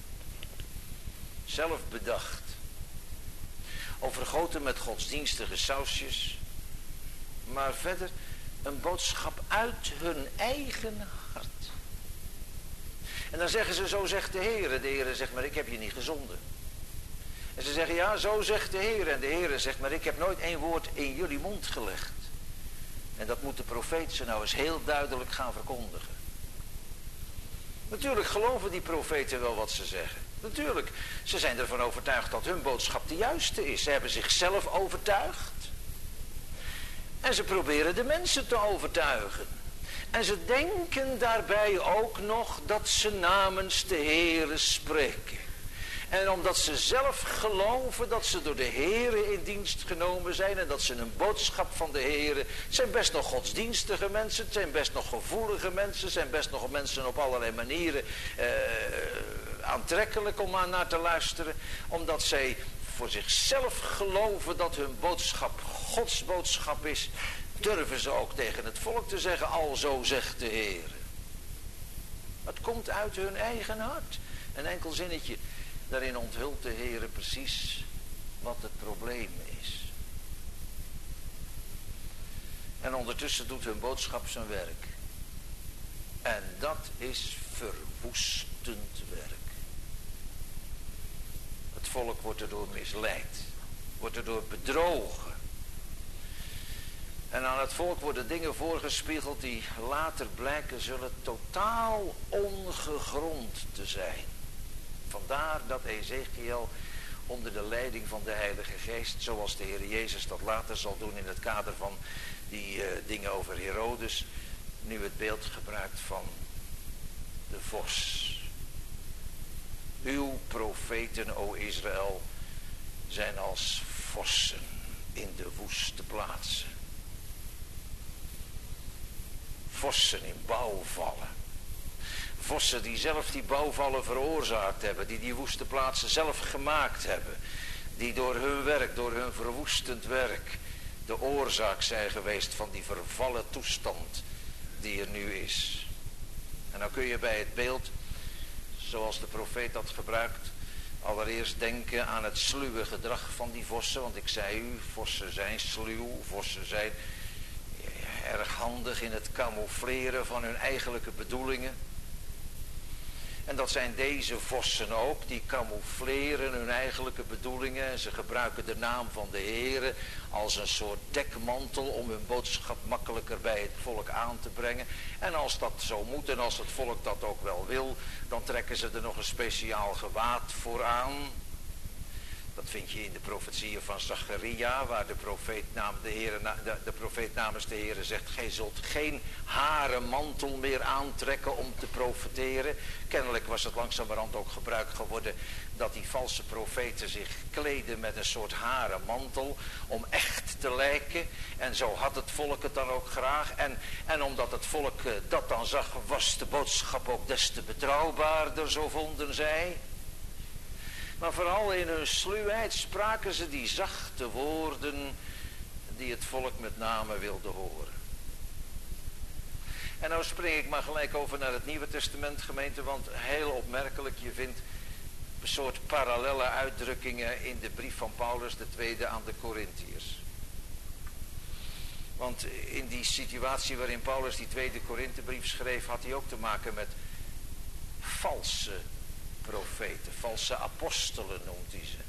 Zelf bedacht. Overgoten met godsdienstige sausjes. Maar verder een boodschap uit hun eigen hart. En dan zeggen ze, zo zegt de Heer. De Heer zegt, maar ik heb je niet gezonden. En ze zeggen, ja, zo zegt de Heer. En de Heer zegt, maar ik heb nooit één woord in jullie mond gelegd. En dat moet de profeet ze nou eens heel duidelijk gaan verkondigen. Natuurlijk geloven die profeten wel wat ze zeggen. Natuurlijk, ze zijn ervan overtuigd dat hun boodschap de juiste is. Ze hebben zichzelf overtuigd. En ze proberen de mensen te overtuigen. En ze denken daarbij ook nog dat ze namens de Heere spreken. En omdat ze zelf geloven dat ze door de Heere in dienst genomen zijn en dat ze een boodschap van de Heere, het zijn best nog godsdienstige mensen, het zijn best nog gevoelige mensen, het zijn best nog mensen op allerlei manieren eh, aantrekkelijk om aan naar te luisteren, omdat zij voor zichzelf geloven dat hun boodschap Gods boodschap is, durven ze ook tegen het volk te zeggen, alzo zegt de Heer. Het komt uit hun eigen hart. Een enkel zinnetje, daarin onthult de Heer precies wat het probleem is. En ondertussen doet hun boodschap zijn werk. En dat is verwoestend werk. Het volk wordt erdoor misleid, wordt erdoor bedrogen. En aan het volk worden dingen voorgespiegeld die later blijken zullen totaal ongegrond te zijn. Vandaar dat Ezechiel onder de leiding van de Heilige Geest, zoals de Heer Jezus dat later zal doen in het kader van die uh, dingen over Herodes, nu het beeld gebruikt van de vos. Uw profeten, o Israël, zijn als vossen in de woeste plaatsen. Vossen in bouwvallen. Vossen die zelf die bouwvallen veroorzaakt hebben. Die die woeste plaatsen zelf gemaakt hebben. Die door hun werk, door hun verwoestend werk, de oorzaak zijn geweest van die vervallen toestand die er nu is. En dan kun je bij het beeld, zoals de profeet dat gebruikt, allereerst denken aan het sluwe gedrag van die vossen. Want ik zei u, vossen zijn sluw, vossen zijn erg handig in het camoufleren van hun eigenlijke bedoelingen. En dat zijn deze vossen ook, die camoufleren hun eigenlijke bedoelingen. En ze gebruiken de naam van de Heere als een soort dekmantel om hun boodschap makkelijker bij het volk aan te brengen. En als dat zo moet en als het volk dat ook wel wil, dan trekken ze er nog een speciaal gewaad voor aan. Dat vind je in de profetieën van Zacharia, waar de profeet, naam de, Heere, de, de profeet namens de Heere zegt: gij zult geen haren mantel meer aantrekken om te profeteren. Kennelijk was het langzamerhand ook gebruik geworden dat die valse profeten zich kleden met een soort haren mantel om echt te lijken. En zo had het volk het dan ook graag. En, en omdat het volk dat dan zag, was de boodschap ook des te betrouwbaarder, zo vonden zij. Maar vooral in hun sluwheid spraken ze die zachte woorden die het volk met name wilde horen. En nou spring ik maar gelijk over naar het Nieuwe Testament, gemeente, want heel opmerkelijk, je vindt een soort parallelle uitdrukkingen in de brief van Paulus, de tweede aan de Korintiërs. Want in die situatie waarin Paulus die tweede Korinthebrief schreef, had hij ook te maken met valse profeten, valse apostelen noemt hij ze.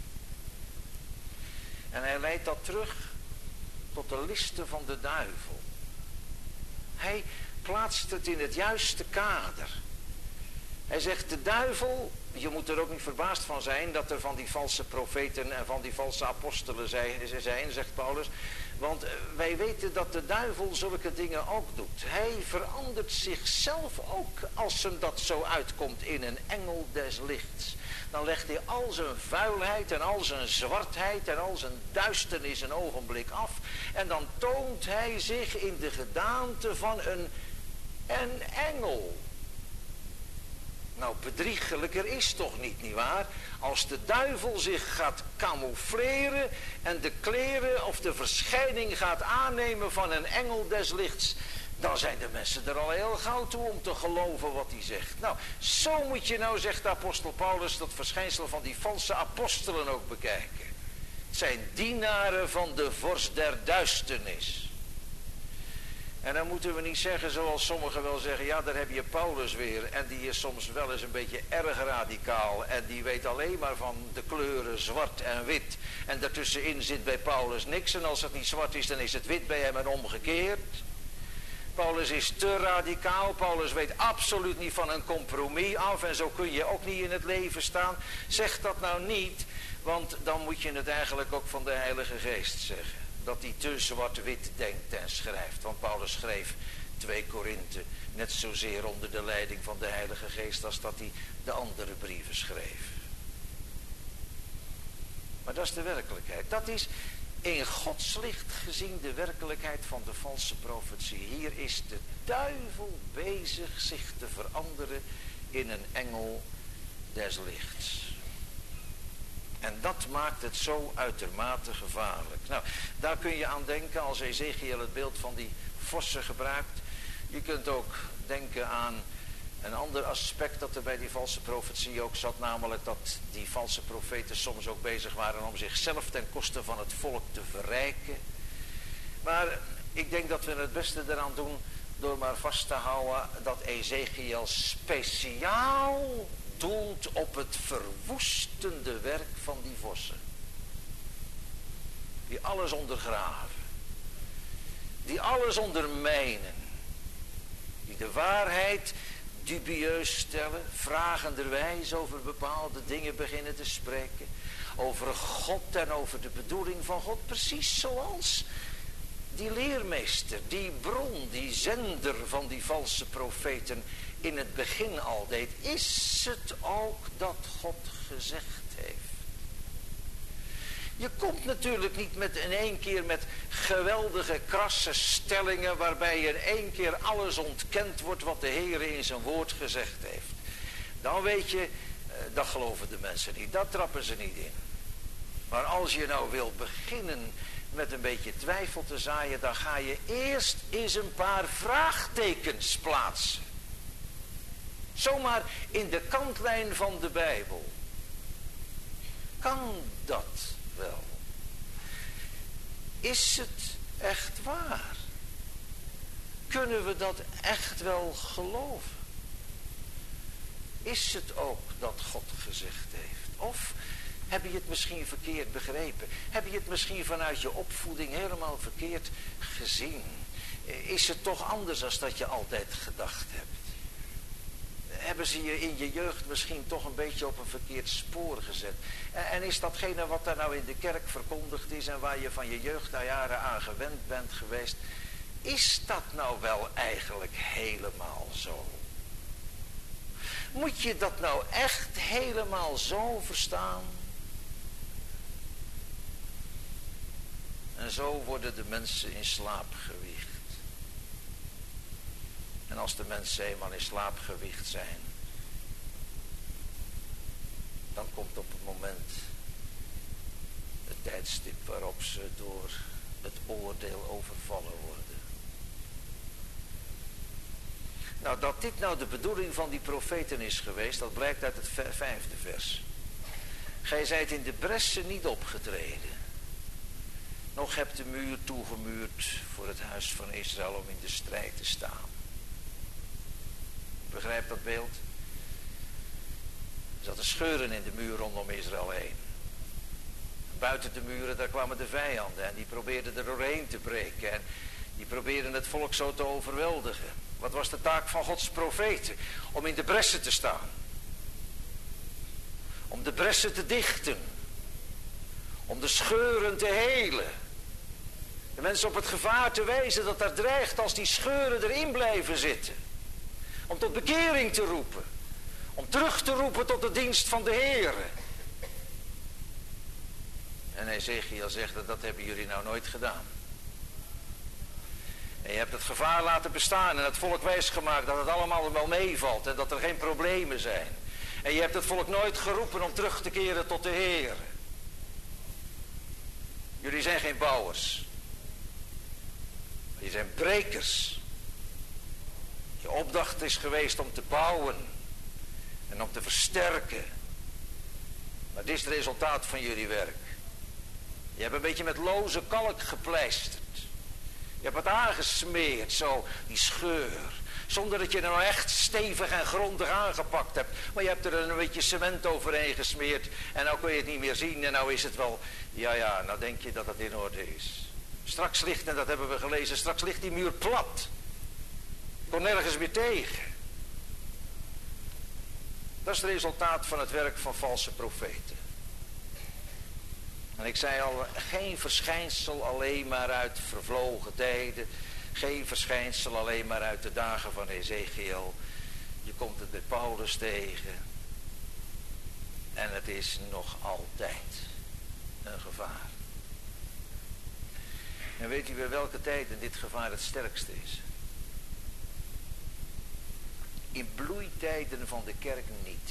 En hij leidt dat terug tot de listen van de duivel. Hij plaatst het in het juiste kader. Hij zegt, de duivel, je moet er ook niet verbaasd van zijn dat er van die valse profeten en van die valse apostelen zijn, zegt Paulus. Want wij weten dat de duivel zulke dingen ook doet. Hij verandert zichzelf ook, als hem dat zo uitkomt, in een engel des lichts. Dan legt hij al zijn vuilheid en al zijn zwartheid en al zijn duisternis een ogenblik af. En dan toont hij zich in de gedaante van een, een engel. Nou, bedriegelijker is toch niet, nietwaar? Als de duivel zich gaat camoufleren en de kleren of de verschijning gaat aannemen van een engel des lichts, dan zijn de mensen er al heel gauw toe om te geloven wat hij zegt. Nou, zo moet je nou, zegt de apostel Paulus, dat verschijnsel van die valse apostelen ook bekijken. Het zijn dienaren van de vorst der duisternis. En dan moeten we niet zeggen zoals sommigen wel zeggen, ja, daar heb je Paulus weer. En die is soms wel eens een beetje erg radicaal. En die weet alleen maar van de kleuren zwart en wit. En daartussenin zit bij Paulus niks. En als het niet zwart is, dan is het wit bij hem en omgekeerd. Paulus is te radicaal. Paulus weet absoluut niet van een compromis af. En zo kun je ook niet in het leven staan. Zeg dat nou niet, want dan moet je het eigenlijk ook van de Heilige Geest zeggen. Dat hij te zwart-wit denkt en schrijft. Want Paulus schreef twee Korinthe net zozeer onder de leiding van de Heilige Geest als dat hij de andere brieven schreef. Maar dat is de werkelijkheid. Dat is in Gods licht gezien de werkelijkheid van de valse profetie. Hier is de duivel bezig zich te veranderen in een engel des lichts. En dat maakt het zo uitermate gevaarlijk. Nou, daar kun je aan denken als Ezechiel het beeld van die vossen gebruikt. Je kunt ook denken aan een ander aspect dat er bij die valse profetie ook zat. Namelijk dat die valse profeten soms ook bezig waren om zichzelf ten koste van het volk te verrijken. Maar ik denk dat we het beste eraan doen door maar vast te houden dat Ezechiel speciaal doelt op het verwoestende werk van die vossen. Die alles ondergraven. Die alles ondermijnen. Die de waarheid dubieus stellen. Vragenderwijs over bepaalde dingen beginnen te spreken. Over God en over de bedoeling van God. Precies zoals die leermeester, die bron, die zender van die valse profeten in het begin al deed. Is het ook dat God gezegd heeft? Je komt natuurlijk niet met in één keer met geweldige krasse stellingen waarbij in één keer alles ontkend wordt wat de Heer in zijn woord gezegd heeft. Dan weet je, dat geloven de mensen niet, dat trappen ze niet in. Maar als je nou wil beginnen met een beetje twijfel te zaaien, dan ga je eerst eens een paar vraagtekens plaatsen. Zomaar in de kantlijn van de Bijbel. Kan dat wel? Is het echt waar? Kunnen we dat echt wel geloven? Is het ook dat God gezegd heeft? Of heb je het misschien verkeerd begrepen? Heb je het misschien vanuit je opvoeding helemaal verkeerd gezien? Is het toch anders dan dat je altijd gedacht hebt? Hebben ze je in je jeugd misschien toch een beetje op een verkeerd spoor gezet? En is datgene wat daar nou in de kerk verkondigd is en waar je van je jeugd naar jaren aan gewend bent geweest, is dat nou wel eigenlijk helemaal zo? Moet je dat nou echt helemaal zo verstaan? En zo worden de mensen in slaap gewiegd. En als de mensen eenmaal in slaap gewiegd zijn, dan komt op het moment het tijdstip waarop ze door het oordeel overvallen worden. Nou, dat dit nou de bedoeling van die profeten is geweest, dat blijkt uit het vijfde vers. Gij zijt in de bressen niet opgetreden, nog hebt de muur toegemuurd voor het huis van Israël om in de strijd te staan. Begrijp dat beeld? Er zaten scheuren in de muur rondom Israël heen. Buiten de muren, daar kwamen de vijanden en die probeerden er doorheen te breken. En die probeerden het volk zo te overweldigen. Wat was de taak van Gods profeten? Om in de bressen te staan. Om de bressen te dichten. Om de scheuren te helen. De mensen op het gevaar te wijzen dat daar dreigt als die scheuren erin blijven zitten. Om tot bekering te roepen. Om terug te roepen tot de dienst van de Heer. En Ezechiel zegt dat dat hebben jullie nou nooit gedaan. En je hebt het gevaar laten bestaan en het volk wijsgemaakt dat het allemaal wel meevalt en dat er geen problemen zijn. En je hebt het volk nooit geroepen om terug te keren tot de Heer. Jullie zijn geen bouwers. Jullie zijn brekers. Je opdracht is geweest om te bouwen en om te versterken. Maar dit is het resultaat van jullie werk. Je hebt een beetje met loze kalk gepleisterd. Je hebt het aangesmeerd, zo, die scheur. Zonder dat je er nou echt stevig en grondig aangepakt hebt. Maar je hebt er een beetje cement overheen gesmeerd. En nou kun je het niet meer zien. En nou is het wel, ja ja, nou denk je dat het in orde is. Straks ligt, en dat hebben we gelezen, straks ligt die muur plat. Komt nergens meer tegen. Dat is het resultaat van het werk van valse profeten. En ik zei al, geen verschijnsel alleen maar uit vervlogen tijden. Geen verschijnsel alleen maar uit de dagen van Ezechiel. Je komt het met Paulus tegen. En het is nog altijd een gevaar. En weet u bij welke tijden dit gevaar het sterkste is? In bloeitijden van de kerk niet.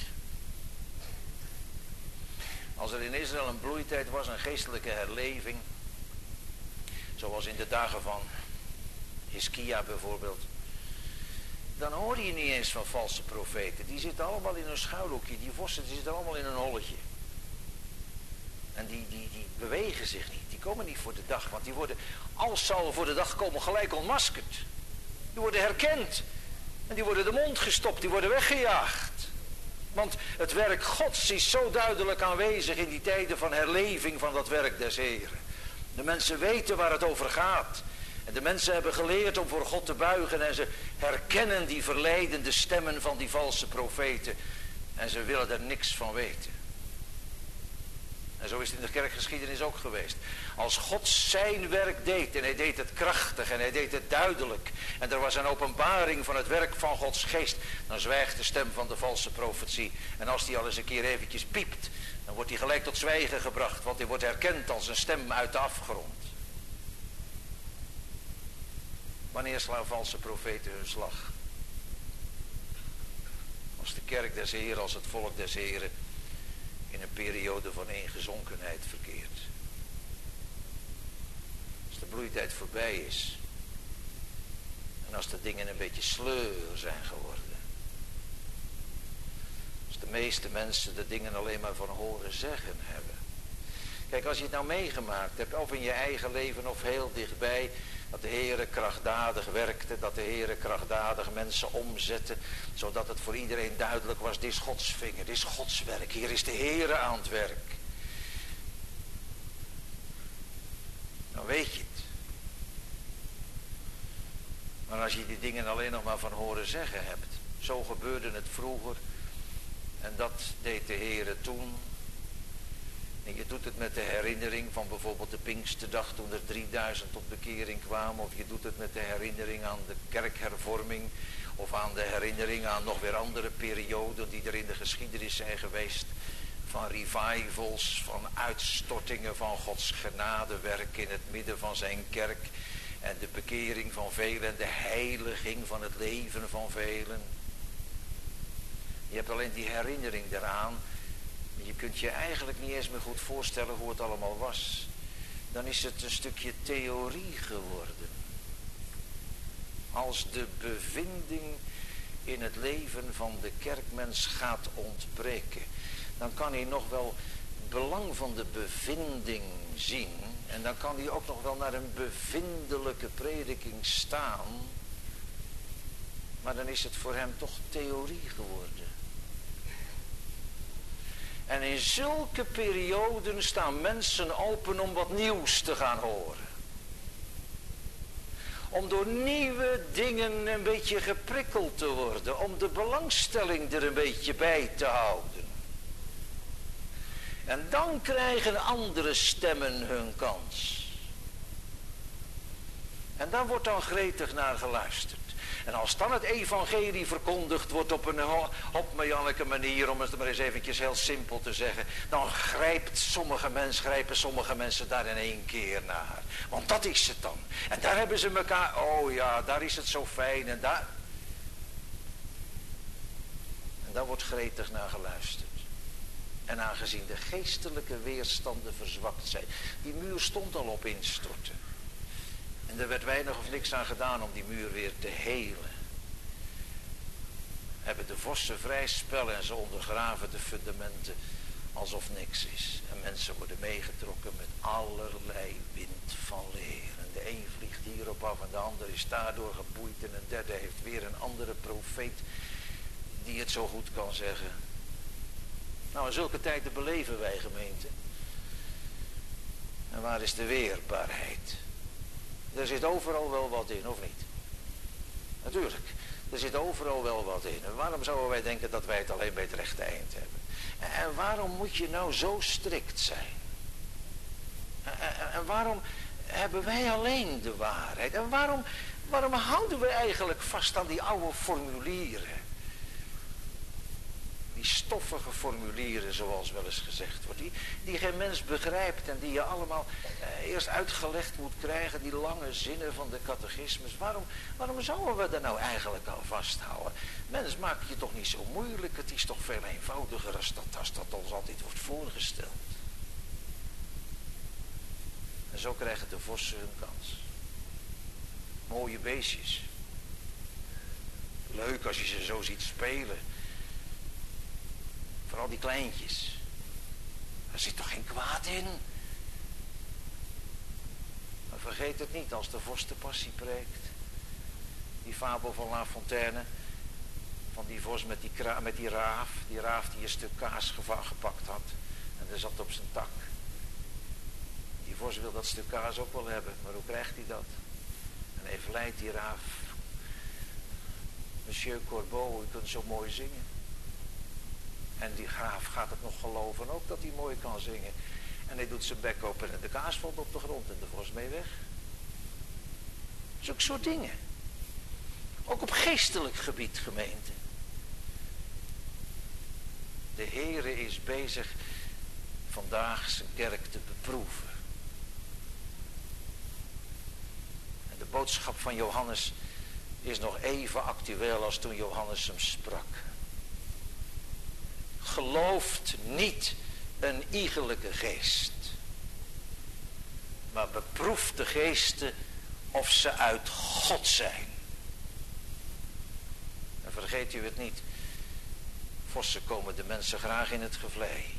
Als er in Israël een bloeitijd was, een geestelijke herleving, zoals in de dagen van Hiskia bijvoorbeeld, dan hoor je niet eens van valse profeten. Die zitten allemaal in een schuilhoekje, die vossen die zitten allemaal in een holletje. En die, die, die bewegen zich niet, die komen niet voor de dag, want die worden, als ze al voor de dag komen, gelijk ontmaskerd. Die worden herkend en die worden de mond gestopt, die worden weggejaagd. Want het werk Gods is zo duidelijk aanwezig in die tijden van herleving van dat werk des Heren. De mensen weten waar het over gaat. En de mensen hebben geleerd om voor God te buigen en ze herkennen die verleidende stemmen van die valse profeten. En ze willen er niks van weten. En zo is het in de kerkgeschiedenis ook geweest. Als God zijn werk deed, en hij deed het krachtig en hij deed het duidelijk, en er was een openbaring van het werk van Gods geest, dan zwijgt de stem van de valse profetie. En als die al eens een keer eventjes piept, dan wordt hij gelijk tot zwijgen gebracht, want hij wordt herkend als een stem uit de afgrond. Wanneer slaan valse profeten hun slag? Als de kerk des Heren, als het volk des Heren in een periode van ingezonkenheid verkeert. Als de bloeitijd voorbij is. En als de dingen een beetje sleur zijn geworden. de meeste mensen de dingen alleen maar van horen zeggen hebben. Kijk, als je het nou meegemaakt hebt, of in je eigen leven of heel dichtbij, dat de Heere krachtdadig werkte, dat de Heere krachtdadig mensen omzette, zodat het voor iedereen duidelijk was, dit is Gods vinger, dit is Gods werk, hier is de Heere aan het werk. Dan weet je het. Maar als je die dingen alleen nog maar van horen zeggen hebt, zo gebeurde het vroeger en dat deed de Heere toen. En je doet het met de herinnering van bijvoorbeeld de Pinksterdag toen er drieduizend tot bekering kwamen. Of je doet het met de herinnering aan de kerkhervorming. Of aan de herinnering aan nog weer andere perioden die er in de geschiedenis zijn geweest. Van revivals, van uitstortingen van Gods genadewerk in het midden van zijn kerk. En de bekering van velen en de heiliging van het leven van velen. Je hebt alleen die herinnering daaraan. Je kunt je eigenlijk niet eens meer goed voorstellen hoe het allemaal was. Dan is het een stukje theorie geworden. Als de bevinding in het leven van de kerkmens gaat ontbreken, dan kan hij nog wel het belang van de bevinding zien. En dan kan hij ook nog wel naar een bevindelijke prediking staan. Maar dan is het voor hem toch theorie geworden. En in zulke perioden staan mensen open om wat nieuws te gaan horen. Om door nieuwe dingen een beetje geprikkeld te worden. Om de belangstelling er een beetje bij te houden. En dan krijgen andere stemmen hun kans. En daar wordt dan gretig naar geluisterd. En als dan het evangelie verkondigd wordt op een hopmajannelijke manier, om het maar eens eventjes heel simpel te zeggen, dan grijpt sommige mensen, grijpen sommige mensen daar in één keer naar. Want dat is het dan. En daar hebben ze elkaar, oh ja, daar is het zo fijn en daar. En daar wordt gretig naar geluisterd. En aangezien de geestelijke weerstanden verzwakt zijn, die muur stond al op instorten. En er werd weinig of niks aan gedaan om die muur weer te helen. Hebben de vossen vrij spel en ze ondergraven de fundamenten alsof niks is. En mensen worden meegetrokken met allerlei wind van leer. En de een vliegt hierop af en de ander is daardoor geboeid. En een derde heeft weer een andere profeet die het zo goed kan zeggen. Nou, in zulke tijden beleven wij, gemeente. En waar is de weerbaarheid? Er zit overal wel wat in, of niet? Natuurlijk, er zit overal wel wat in. En waarom zouden wij denken dat wij het alleen bij het rechte eind hebben? En waarom moet je nou zo strikt zijn? En, en waarom hebben wij alleen de waarheid? En waarom, waarom houden we eigenlijk vast aan die oude formulieren? Die stoffige formulieren, zoals wel eens gezegd wordt. Die, die geen mens begrijpt en die je allemaal eh, eerst uitgelegd moet krijgen. Die lange zinnen van de catechismus. Waarom, waarom zouden we daar nou eigenlijk aan vasthouden? Mens, maak je toch niet zo moeilijk. Het is toch veel eenvoudiger als dat, als dat ons altijd wordt voorgesteld. En zo krijgen de vossen hun kans. Mooie beestjes. Leuk als je ze zo ziet spelen. Vooral die kleintjes. Er zit toch geen kwaad in? Maar vergeet het niet als de vos de passie preekt. Die fabel van La Fontaine. Van die vos met die, kra- met die raaf. Die raaf die een stuk kaas geva- gepakt had. En dat zat op zijn tak. Die vos wil dat stuk kaas ook wel hebben. Maar hoe krijgt hij dat? En hij verleidt die raaf. Monsieur Corbeau, u kunt zo mooi zingen. En die graaf gaat het nog geloven ook dat hij mooi kan zingen. En hij doet zijn bek open en de kaas valt op de grond en de vos mee weg. Zulke soort dingen. Ook op geestelijk gebied, gemeente. De Heere is bezig vandaag zijn kerk te beproeven. En de boodschap van Johannes is nog even actueel als toen Johannes hem sprak. Gelooft niet een iegelijke geest, maar beproeft de geesten of ze uit God zijn. En vergeet u het niet, vossen komen de mensen graag in het gevlei.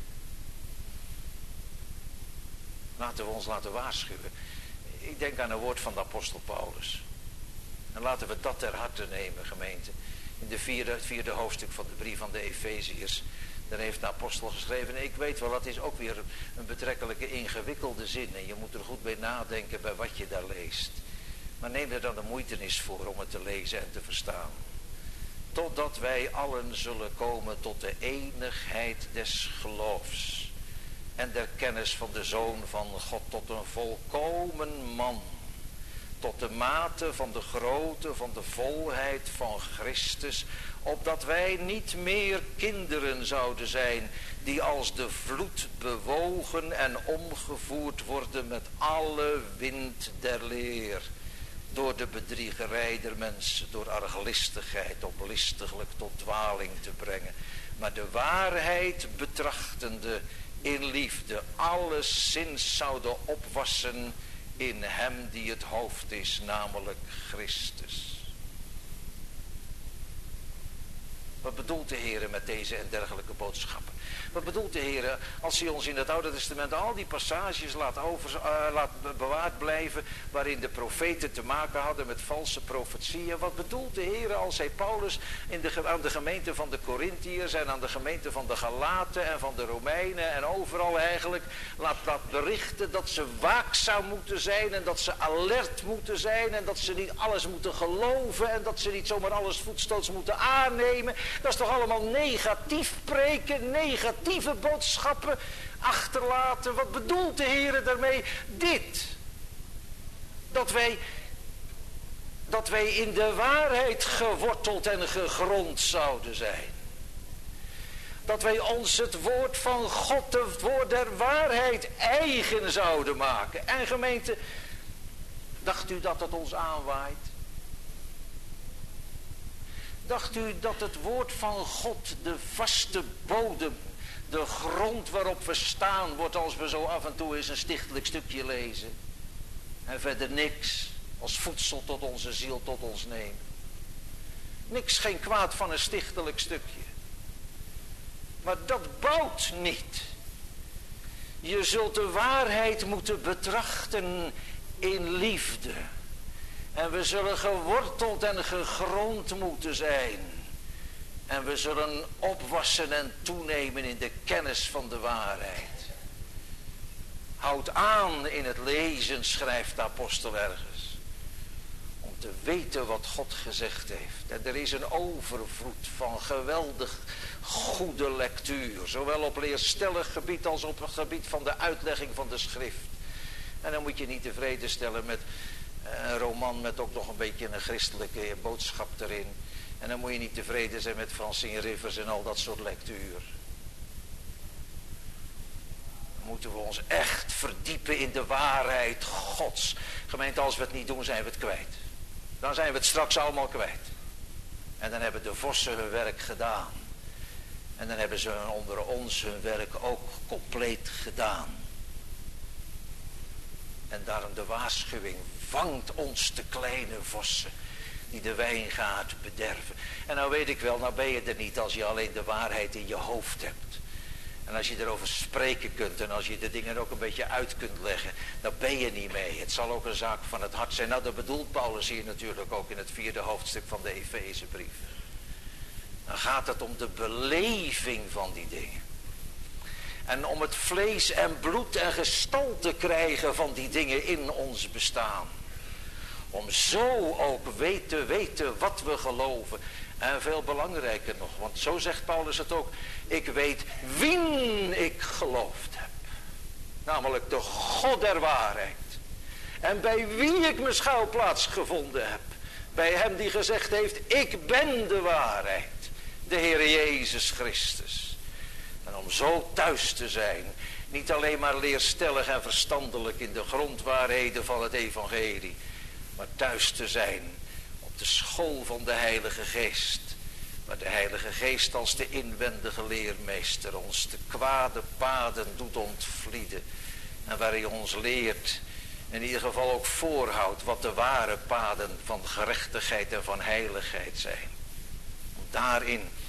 Laten we ons laten waarschuwen. Ik denk aan een woord van de apostel Paulus. En laten we dat ter harte nemen, gemeente. In de vierde, het vierde hoofdstuk van de brief aan de Efeziërs. Daar heeft de apostel geschreven. En ik weet wel, dat is ook weer een betrekkelijke ingewikkelde zin. En je moet er goed bij nadenken bij wat je daar leest. Maar neem er dan de moeitenis voor om het te lezen en te verstaan. Totdat wij allen zullen komen tot de eenigheid des geloofs. En der kennis van de Zoon van God, tot een volkomen man. Tot de mate van de grootte van de volheid van Christus. Opdat wij niet meer kinderen zouden zijn. Die als de vloed bewogen en omgevoerd worden met alle wind der leer. Door de bedriegerij der mensen, door arglistigheid op listiglijk tot dwaling te brengen. Maar de waarheid betrachtende in liefde, alleszins zouden opwassen in hem die het hoofd is, namelijk Christus. Wat bedoelt de Heer met deze en dergelijke boodschappen? Wat bedoelt de Heer als hij ons in het Oude Testament al die passages laat, over, uh, laat bewaard blijven, waarin de profeten te maken hadden met valse profetieën? Wat bedoelt de Heer als hij Paulus in de, aan de gemeente van de Korintiërs en aan de gemeente van de Galaten en van de Romeinen en overal eigenlijk laat, laat berichten dat ze waakzaam moeten zijn en dat ze alert moeten zijn en dat ze niet alles moeten geloven en dat ze niet zomaar alles voetstoots moeten aannemen? Dat is toch allemaal negatief preken, negatieve boodschappen achterlaten. Wat bedoelt de Heer daarmee? Dit. Dat wij, dat wij in de waarheid geworteld en gegrond zouden zijn. Dat wij ons het woord van God, het woord der waarheid, eigen zouden maken. En gemeente, dacht u dat het ons aanwaait? Dacht u dat het woord van God de vaste bodem, de grond waarop we staan, wordt als we zo af en toe eens een stichtelijk stukje lezen. En verder niks als voedsel tot onze ziel, tot ons nemen. Niks, geen kwaad van een stichtelijk stukje. Maar dat bouwt niet. Je zult de waarheid moeten betrachten in liefde. En we zullen geworteld en gegrond moeten zijn. En we zullen opwassen en toenemen in de kennis van de waarheid. Houd aan in het lezen, schrijft de apostel ergens. Om te weten wat God gezegd heeft. En er is een overvloed van geweldig goede lectuur. Zowel op leerstellig gebied als op het gebied van de uitlegging van de schrift. En dan moet je niet tevreden stellen met een roman met ook nog een beetje een christelijke boodschap erin. En dan moet je niet tevreden zijn met Francine Rivers en al dat soort lectuur. Dan moeten we ons echt verdiepen in de waarheid Gods. Gemeente, als we het niet doen, zijn we het kwijt. Dan zijn we het straks allemaal kwijt. En dan hebben de vossen hun werk gedaan. En dan hebben ze onder ons hun werk ook compleet gedaan. En daarom de waarschuwing, vangt ons de kleine vossen die de wijngaard bederven. En nou weet ik wel, nou ben je er niet als je alleen de waarheid in je hoofd hebt. En als je erover spreken kunt en als je de dingen ook een beetje uit kunt leggen, dan ben je niet mee. Het zal ook een zaak van het hart zijn. Nou, dat bedoelt Paulus hier natuurlijk ook in het vierde hoofdstuk van de Efezebrief. Dan gaat het om de beleving van die dingen. En om het vlees en bloed en gestalte krijgen van die dingen in ons bestaan. Om zo ook te weten wat we geloven. En veel belangrijker nog, want zo zegt Paulus het ook. Ik weet wien ik geloofd heb. Namelijk de God der waarheid. En bij wie ik mijn schuilplaats gevonden heb. Bij hem die gezegd heeft, ik ben de waarheid. De Heer Jezus Christus. En om zo thuis te zijn, niet alleen maar leerstellig en verstandelijk in de grondwaarheden van het evangelie, maar thuis te zijn op de school van de Heilige Geest, waar de Heilige Geest als de inwendige leermeester ons de kwade paden doet ontvlieden en waar hij ons leert, in ieder geval ook voorhoudt wat de ware paden van gerechtigheid en van heiligheid zijn. Om daarin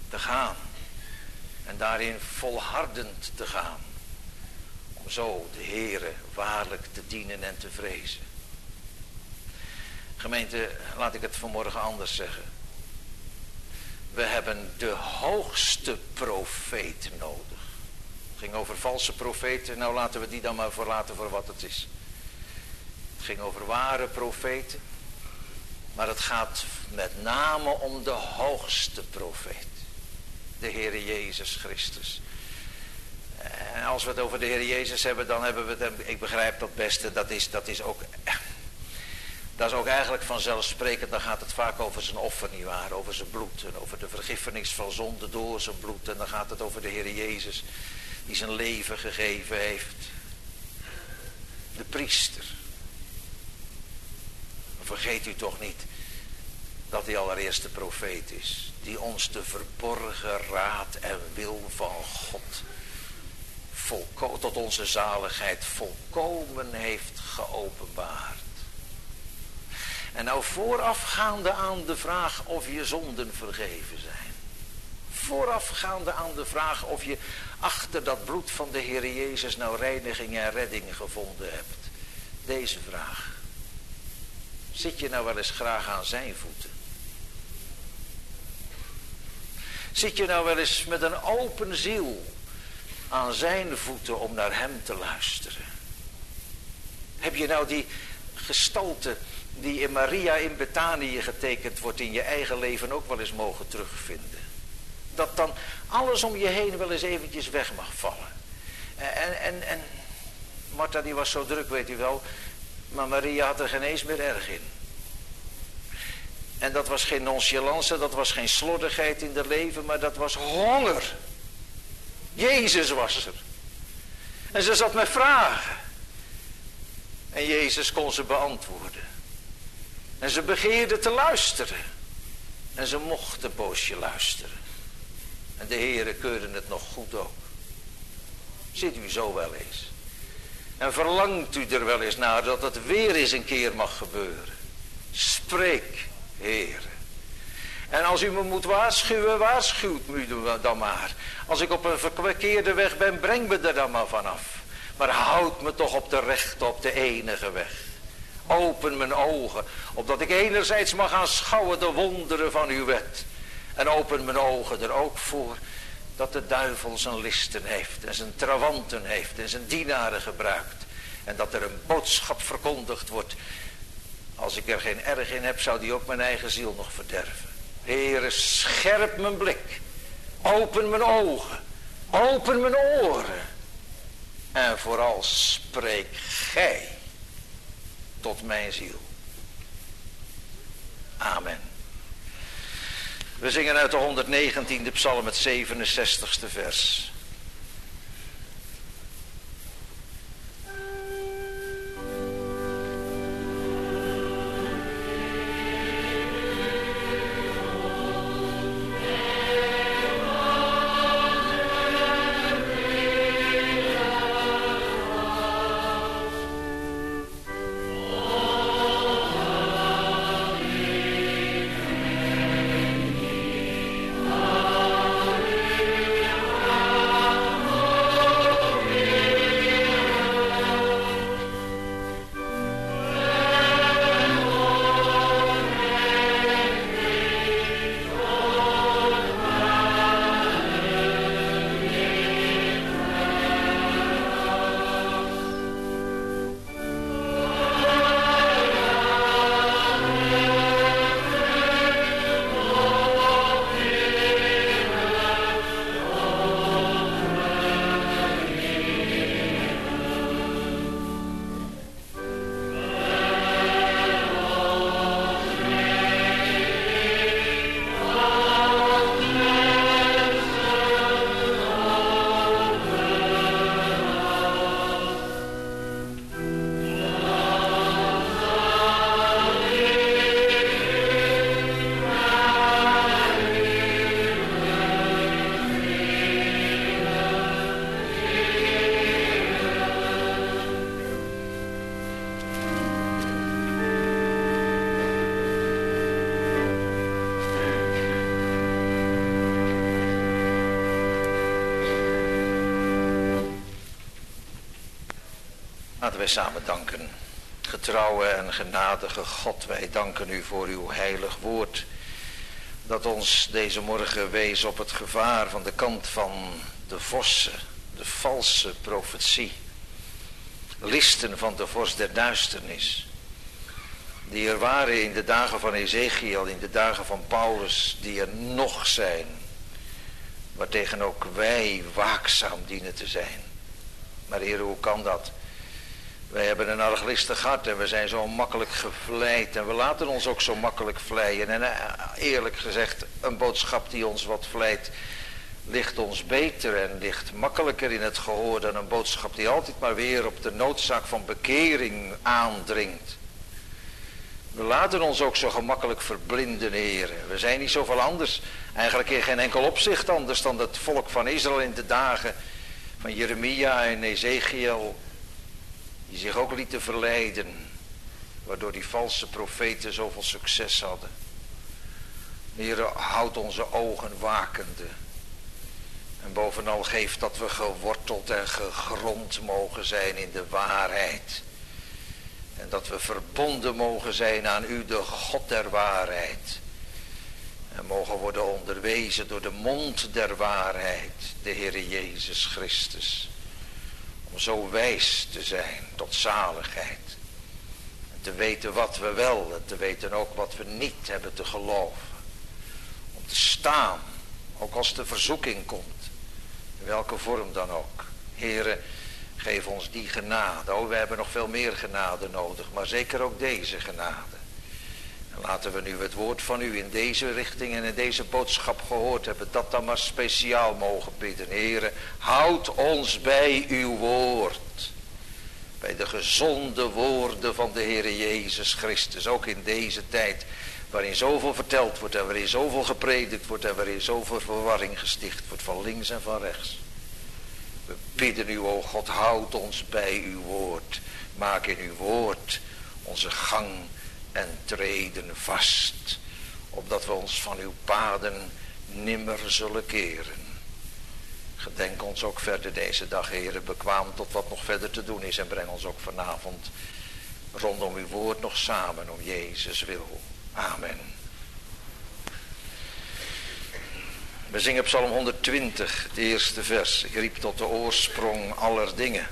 te gaan. En daarin volhardend te gaan. Om zo de Heere waarlijk te dienen en te vrezen. Gemeente, laat ik het vanmorgen anders zeggen. We hebben de hoogste profeet nodig. Het ging over valse profeten. Nou, laten we die dan maar verlaten voor wat het is. Het ging over ware profeten. Maar het gaat met name om de hoogste profeet. De Heere Jezus Christus. En als we het over de Heere Jezus hebben, dan hebben we het, ik begrijp dat beste, dat is, dat is ook... Dat is ook eigenlijk vanzelfsprekend, dan gaat het vaak over zijn offer, nietwaar, over zijn bloed en over de vergiffenis van zonde door zijn bloed. En dan gaat het over de Heer Jezus die zijn leven gegeven heeft. De priester. Maar vergeet u toch niet dat hij allereerst profeet is. Die ons de verborgen raad en wil van God volko- tot onze zaligheid volkomen heeft geopenbaard. En nou voorafgaande aan de vraag of je zonden vergeven zijn. Voorafgaande aan de vraag of je achter dat bloed van de Heer Jezus nou reiniging en redding gevonden hebt. Deze vraag. Zit je nou wel eens graag aan zijn voeten? Zit je nou wel eens met een open ziel aan zijn voeten om naar hem te luisteren? Heb je nou die gestalte die in Maria in Betanië getekend wordt in je eigen leven ook wel eens mogen terugvinden? Dat dan alles om je heen wel eens eventjes weg mag vallen. En, en, en Martha die was zo druk, weet u wel, maar Maria had er geen eens meer erg in. En dat was geen nonchalance, dat was geen slordigheid in haar leven, maar dat was honger. Jezus was er. En ze zat met vragen. En Jezus kon ze beantwoorden. En ze begeerde te luisteren. En ze mocht een poosje luisteren. En de Heere keurde het nog goed ook. Zit u zo wel eens? En verlangt u er wel eens naar dat het weer eens een keer mag gebeuren? Spreek, Heere. En als u me moet waarschuwen, waarschuwt me dan maar. Als ik op een verkeerde weg ben, breng me er dan maar vanaf. Maar houd me toch op de rechte, op de enige weg. Open mijn ogen, opdat ik enerzijds mag aanschouwen de wonderen van uw wet. En open mijn ogen er ook voor dat de duivel zijn listen heeft en zijn trawanten heeft en zijn dienaren gebruikt. En dat er een boodschap verkondigd wordt. Als ik er geen erg in heb, zou die ook mijn eigen ziel nog verderven. Heere, scherp mijn blik. Open mijn ogen. Open mijn oren. En vooral spreek gij tot mijn ziel. Amen. We zingen uit de honderdnegentiende psalm het zevenenzestigste vers. Alleluia. Laten wij samen danken. Getrouwe en genadige God, wij danken u voor uw heilig woord, dat ons deze morgen wees op het gevaar van de kant van de vossen, de valse profetie, listen van de vorst der duisternis, die er waren in de dagen van Ezechiel, in de dagen van Paulus, die er nog zijn, waartegen ook wij waakzaam dienen te zijn. Maar Heer, hoe kan dat? Wij hebben een arglistig hart en we zijn zo makkelijk gevleid en we laten ons ook zo makkelijk vleien. En eerlijk gezegd, een boodschap die ons wat vleidt, ligt ons beter en ligt makkelijker in het gehoor dan een boodschap die altijd maar weer op de noodzaak van bekering aandringt. We laten ons ook zo gemakkelijk verblinden, heren. We zijn niet zoveel anders, eigenlijk in geen enkel opzicht anders dan het volk van Israël in de dagen van Jeremia en Ezechiel, die zich ook lieten verleiden, waardoor die valse profeten zoveel succes hadden. Heer, houd onze ogen wakende. En bovenal geef dat we geworteld en gegrond mogen zijn in de waarheid. En dat we verbonden mogen zijn aan u, de God der waarheid. En mogen worden onderwezen door de mond der waarheid, de Heere Jezus Christus. Om zo wijs te zijn tot zaligheid. En te weten wat we wel en te weten ook wat we niet hebben te geloven. Om te staan, ook als de verzoeking komt. In welke vorm dan ook. Heere, geef ons die genade. Oh, we hebben nog veel meer genade nodig, maar zeker ook deze genade. En laten we nu het woord van u in deze richting en in deze boodschap gehoord hebben, dat dan maar speciaal mogen bidden. Heere, houd ons bij uw woord. Bij de gezonde woorden van de Heere Jezus Christus. Ook in deze tijd waarin zoveel verteld wordt en waarin zoveel gepredikt wordt en waarin zoveel verwarring gesticht wordt van links en van rechts. We bidden u, o God, houd ons bij uw woord. Maak in uw woord onze gang en treden vast, opdat we ons van uw paden nimmer zullen keren. Gedenk ons ook verder deze dag, Heere, bekwaam tot wat nog verder te doen is en breng ons ook vanavond rondom uw woord nog samen om Jezus wil. Amen. We zingen Psalm honderdtwintig, het eerste vers. Ik riep tot de oorsprong aller dingen.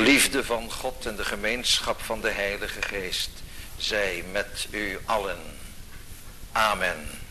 liefde van God en de gemeenschap van de Heilige Geest zij met u allen. Amen.